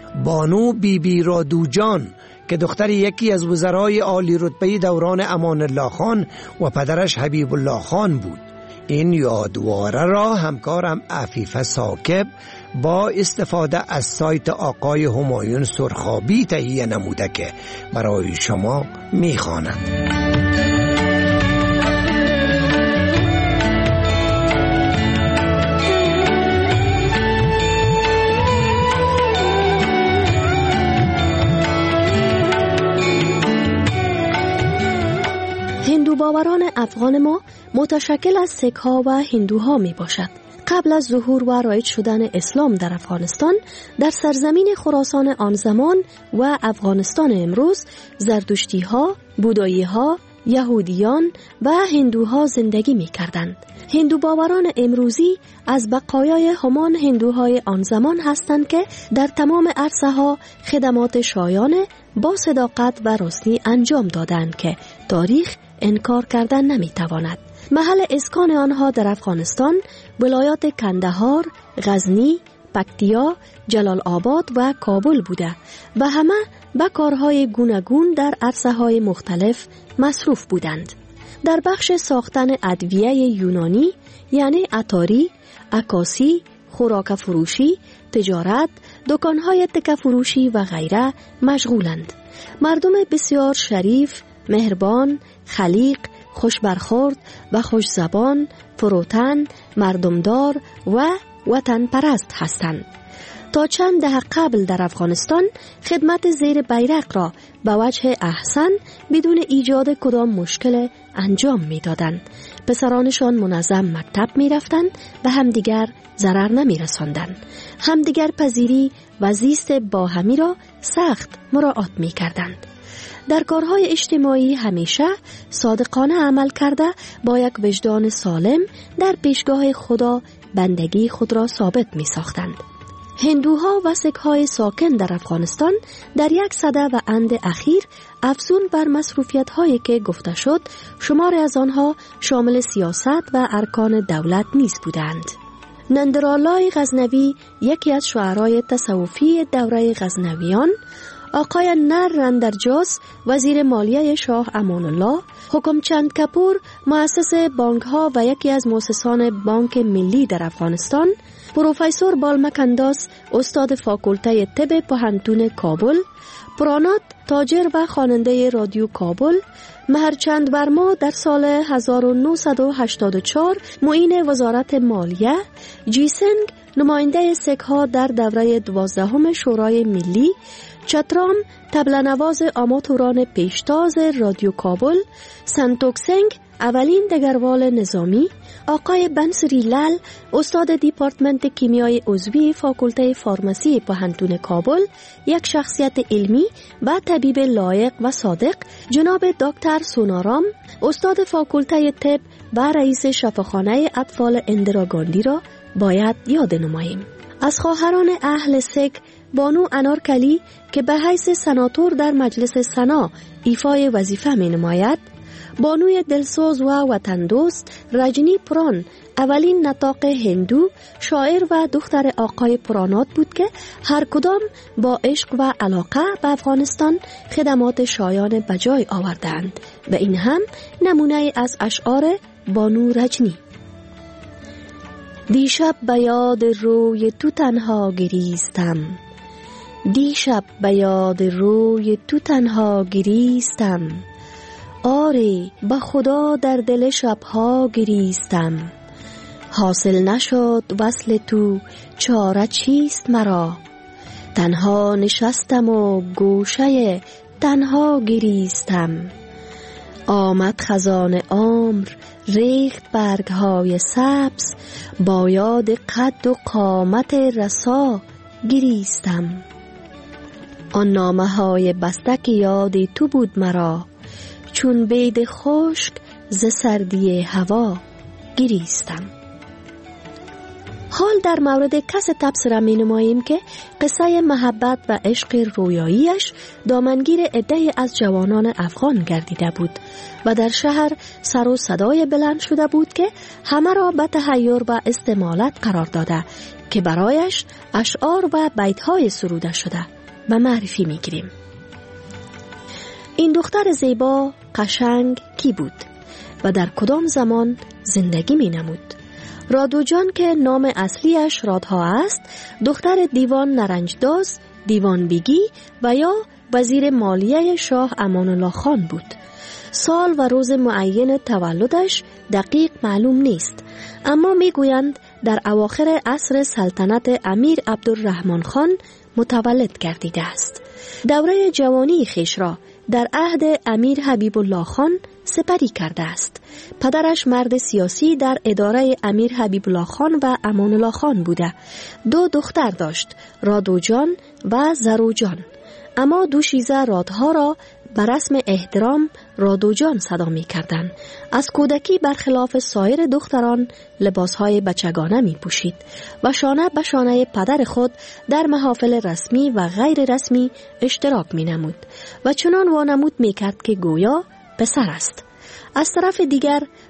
بانو بی رادوجان که دختر یکی از وزرای عالی رتبه دوران امان الله خان و پدرش حبیب الله خان بود. این یادواره را همکارم عفیفه ثاقب با استفاده از سایت آقای همایون سرخابی تهیه نموده که برای شما میخواند. هندو باوران افغان ما متشکل از سیک‌ها و هندوها می باشد. قبل از ظهور و رایج شدن اسلام در افغانستان، در سرزمین خراسان آن زمان و افغانستان امروز، زردشتی‌ها، بودایی‌ها، یهودیان و هندوها زندگی می کردند. هندو باوران امروزی از بقایای همان هندوهای آن زمان هستند که در تمام عرصه‌ها خدمات شایانه با صداقت و راستی انجام دادند که تاریخ انکار کردن نمیتواند. محل اسکان آنها در افغانستان ولایات کندهار، غزنی، پکتیا، جلال آباد و کابل بوده و همه به کارهای گوناگون در عرصه‌های مختلف مصروف بودند. در بخش ساختن ادویه یونانی یعنی عطاری، عکاسی، خوراک فروشی، تجارت، دکانهای تکه فروشی و غیره مشغولند. مردم بسیار شریف، مهربان، خلیق، خوشبرخورد و خوشزبان، فروتن، مردمدار و وطن پرست هستند. تا چند دهه قبل در افغانستان خدمت زیر بیرق را به وجه احسن بدون ایجاد کدام مشکل انجام می دادند. پسرانشان منظم مکتب می رفتند و همدیگر ضرر نمی رساندند. همدیگر پذیری و زیست باهمی را سخت مراعات می کردند. در کارهای اجتماعی همیشه صادقانه عمل کرده با یک وجدان سالم در پیشگاه خدا بندگی خود را ثابت می ساختند. هندوها و سک‌های ساکن در افغانستان در 100 و اند اخیر افزون بر مصروفیت‌هایی که گفته شد، شمار از آنها شامل سیاست و ارکان دولت نیز بودند. نندرالای غزنوی، یکی از شعرای تصوفی دوره غزنویان، آقای نر رندرجاس، وزیر مالیه شاه امان الله، حکمچند کپور، مؤسس بانک‌ها و یکی از مؤسسان بانک ملی در افغانستان، پروفسور بالمکنداس، استاد فاکولته طب پوهنتون کابل، پرانات، تاجر و خواننده رادیو کابل، مهرچند ورما در سال 1984 معین وزارت مالیه، جیسنگ، نماینده سک‌ها در دوره 12 شورای ملی، چترام، طبله‌نواز آماتوران پیشتاز رادیو کابل، سنتوکسنگ، اولین دگروال نظامی، آقای بنسری لال، استاد دیپارتمنت کیمیای عضوی فاکولته فارماسی پوهنتون کابل، یک شخصیت علمی و طبیب لایق و صادق، جناب دکتر سونارام، استاد فاکولته طب و رئیس شفاخانه اطفال اندرا گاندی را باید یاد نماییم. از خواهران اهل سک، بانو انارکلی که به حیث سناتور در مجلس سنا ایفای وظیفه می نماید، بانوی دلسوز و وطن دوست رجنی پران، اولین نطاق هندو، شاعر و دختر آقای پرانات بود که هر کدام با عشق و علاقه به افغانستان خدمات شایان بجای آوردند و این هم نمونه از اشعار بانو رجنی. دیشب به یاد روی تو تنها گریستم، دیشب به یاد روی تو تنها گریستم، آری به خدا در دل شبها گریستم، حاصل نشد وصل تو چاره چیست مرا، تنها نشستم و گوشه تنها گریستم، آمد خزان عمر ریخت برگهای سبز، با یاد قد و قامت رسا گریستم، آن نامه های بستک یاد تو بود مرا، چون بید خشک ز سردی هوا گریستم. حال در مورد کس تبصره می نماییم که قصه محبت و عشق رویاییش دامنگیر عده‌ای از جوانان افغان گردیده بود و در شهر سر و صدای بلند شده بود که همه را به تحیر و استمالت قرار داده که برایش اشعار و بیت‌های سروده شده و معرفی می گیریم. این دختر زیبا قشنگ کی بود و در کدام زمان زندگی می نمود؟ رادو جان که نام اصلیش رادها است، دختر دیوان نرنجداز، دیوان بیگی و یا وزیر مالیه شاه امان الله خان بود. سال و روز معین تولدش دقیق معلوم نیست، اما می گویند در اواخر عصر سلطنت امیر عبدالرحمن خان متولد گردیده است. دوره جوانی خیش را در عهد امیر حبیب الله خان سپری کرده است. پدرش مرد سیاسی در اداره امیر حبیب الله خان و امان الله خان بوده. 2 دختر داشت، رادو جان و زرو جان، اما دوشیزه رادها را به رسم احترام رادو جان صدا می کردن. از کودکی برخلاف سایر دختران لباسهای بچگانه می پوشید و شانه به شانه پدر خود در محافل رسمی و غیر رسمی اشتراک می نمود و چنان وانمود می کرد که گویا پسر است. از طرف دیگر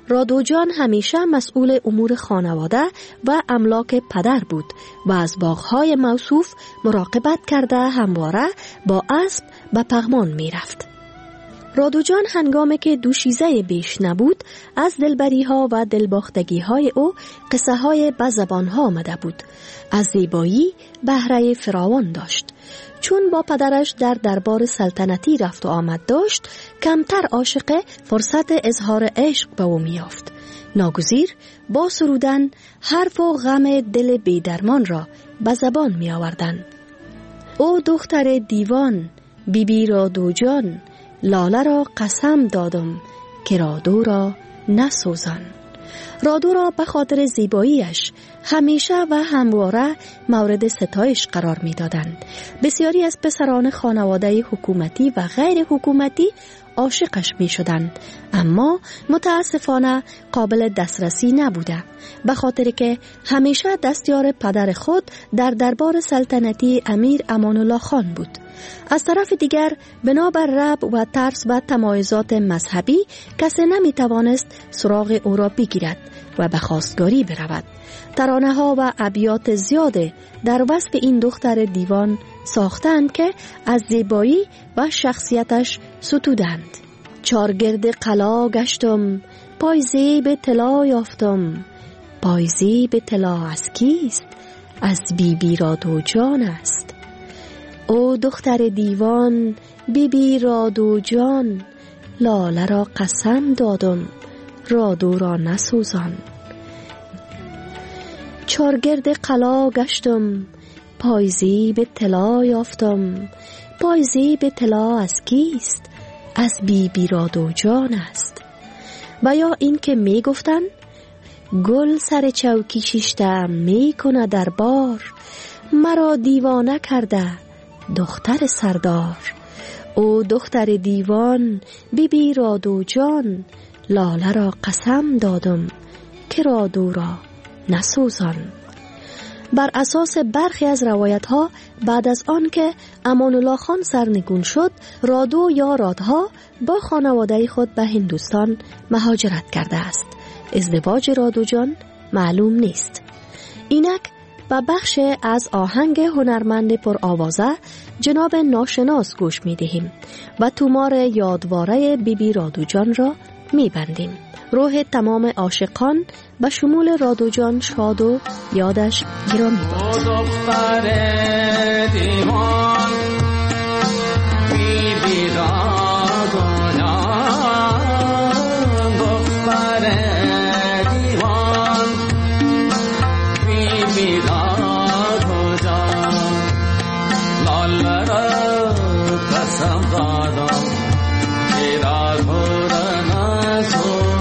رادو جان همیشه مسئول امور خانواده و املاک پدر بود و از باغهای موصوف مراقبت کرده همواره با اسب به پغمان می رفت. رادو جان هنگامی که دوشیزه بیش نبود از دلبری ها و دلباختگی های او قصه های به زبان ها آمده بود. از زیبایی بهره فراوان داشت. چون با پدرش در دربار سلطنتی رفت و آمد داشت، کمتر عاشق فرصت اظهار عشق به او میافت. ناگزیر با سرودن حرف و غم دل بیدرمان را به زبان می آوردن. او دختر دیوان بیبی رادو جان، لاله را قسم دادم که رادو را نسوزان. رادو را به خاطر زیباییش همیشه و همواره مورد ستایش قرار می دادند. بسیاری از پسران خانواده حکومتی و غیر حکومتی عاشقش می شدند، اما متاسفانه قابل دسترسی نبوده، به خاطر که همیشه دستیار پدر خود در دربار سلطنتی امیر امان الله خان بود. از طرف دیگر بنابر رعب و ترس و تمایزات مذهبی کسی نمی توانست سراغ او را بگیرد و به خواستگاری برود. ترانه ها و ابیات زیاده در وصف این دختر دیوان ساختند که از زیبایی و شخصیتش ستودند. چارگرد قلا گشتم، پای زیب طلا یافتم. پای زیب طلا از کیست؟ از بیبی رادو جان است. او دختر دیوان بیبی رادو جان، لاله را قسم دادم رادو را نسوزان. چارگرد قلا گشتم، پایزی به طلا یافتم. پایزی به طلا از کیست؟ از بیبی رادو جان است. و یا این که می گفتن گل سر چوکی شیشته می کنه در بار، مرا دیوانه کرده دختر سردار. او دختر دیوان بیبی رادو جان، لاله را قسم دادم که رادو را نسوزان. بر اساس برخی از روایت ها بعد از آن که امان الله خان سرنگون شد، رادو یا رادها با خانواده خود به هندوستان مهاجرت کرده است. ازدواج رادو جان معلوم نیست. اینک با بخش از آهنگ هنرمند پر آوازه جناب ناشناس گوش می دهیم و تومار یادواره بیبی رادو جان را می بندیم. روح تمام عاشقان به شمول رادو جان شاد و یادش گرامی باد. دختر دیوان بیبی رادو جان، دختر دیوان بیبی رادو جان، لاله را قسم دادم که رادو را نسوزان.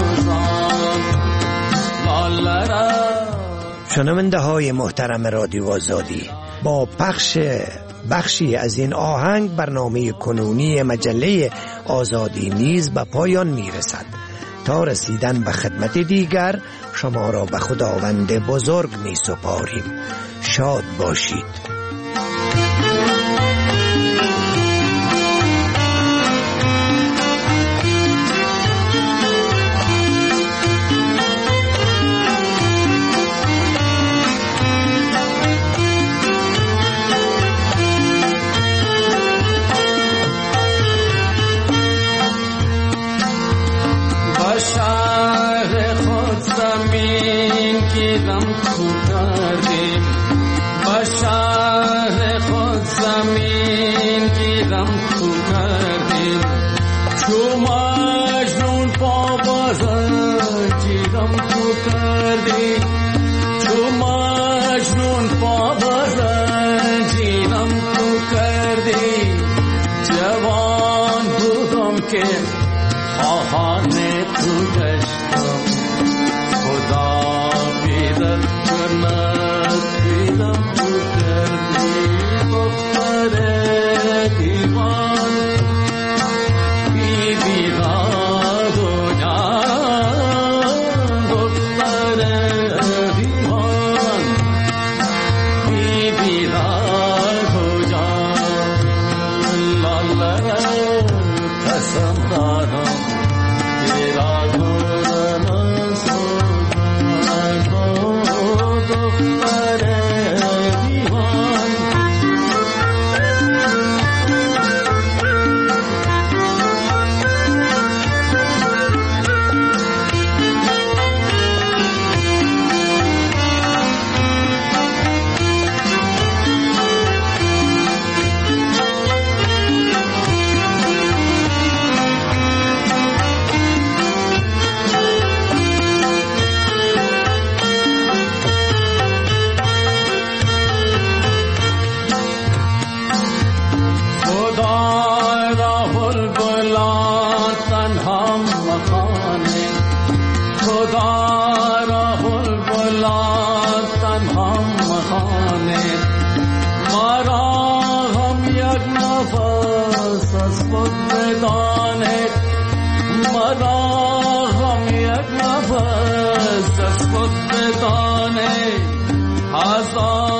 شنونده های محترم رادیو آزادی، با بخشی از این آهنگ برنامه کنونی مجله آزادی نیز به پایان می رسد. تا رسیدن به خدمت دیگر شما را به خداوند بزرگ می سپاریم. شاد باشید. شهر خود زمین کی غم خو کردیم، با شهر خود زمین کی غم خو کردیم. چو مجنون پا بازن کی غم خو کردیم، چو مجنون پا بازن کی غم خو کردیم. جوان بودم که خواهان تو گشتم، خدا بیدم جنت بیدم تو کردی. دختر دیوان بیبی رادو جان، دختر دیوان بیبی رادو جان، لاله قسم دادم که رادو را از خود بدانید مرا هم یک نفس از خود بدانید هزار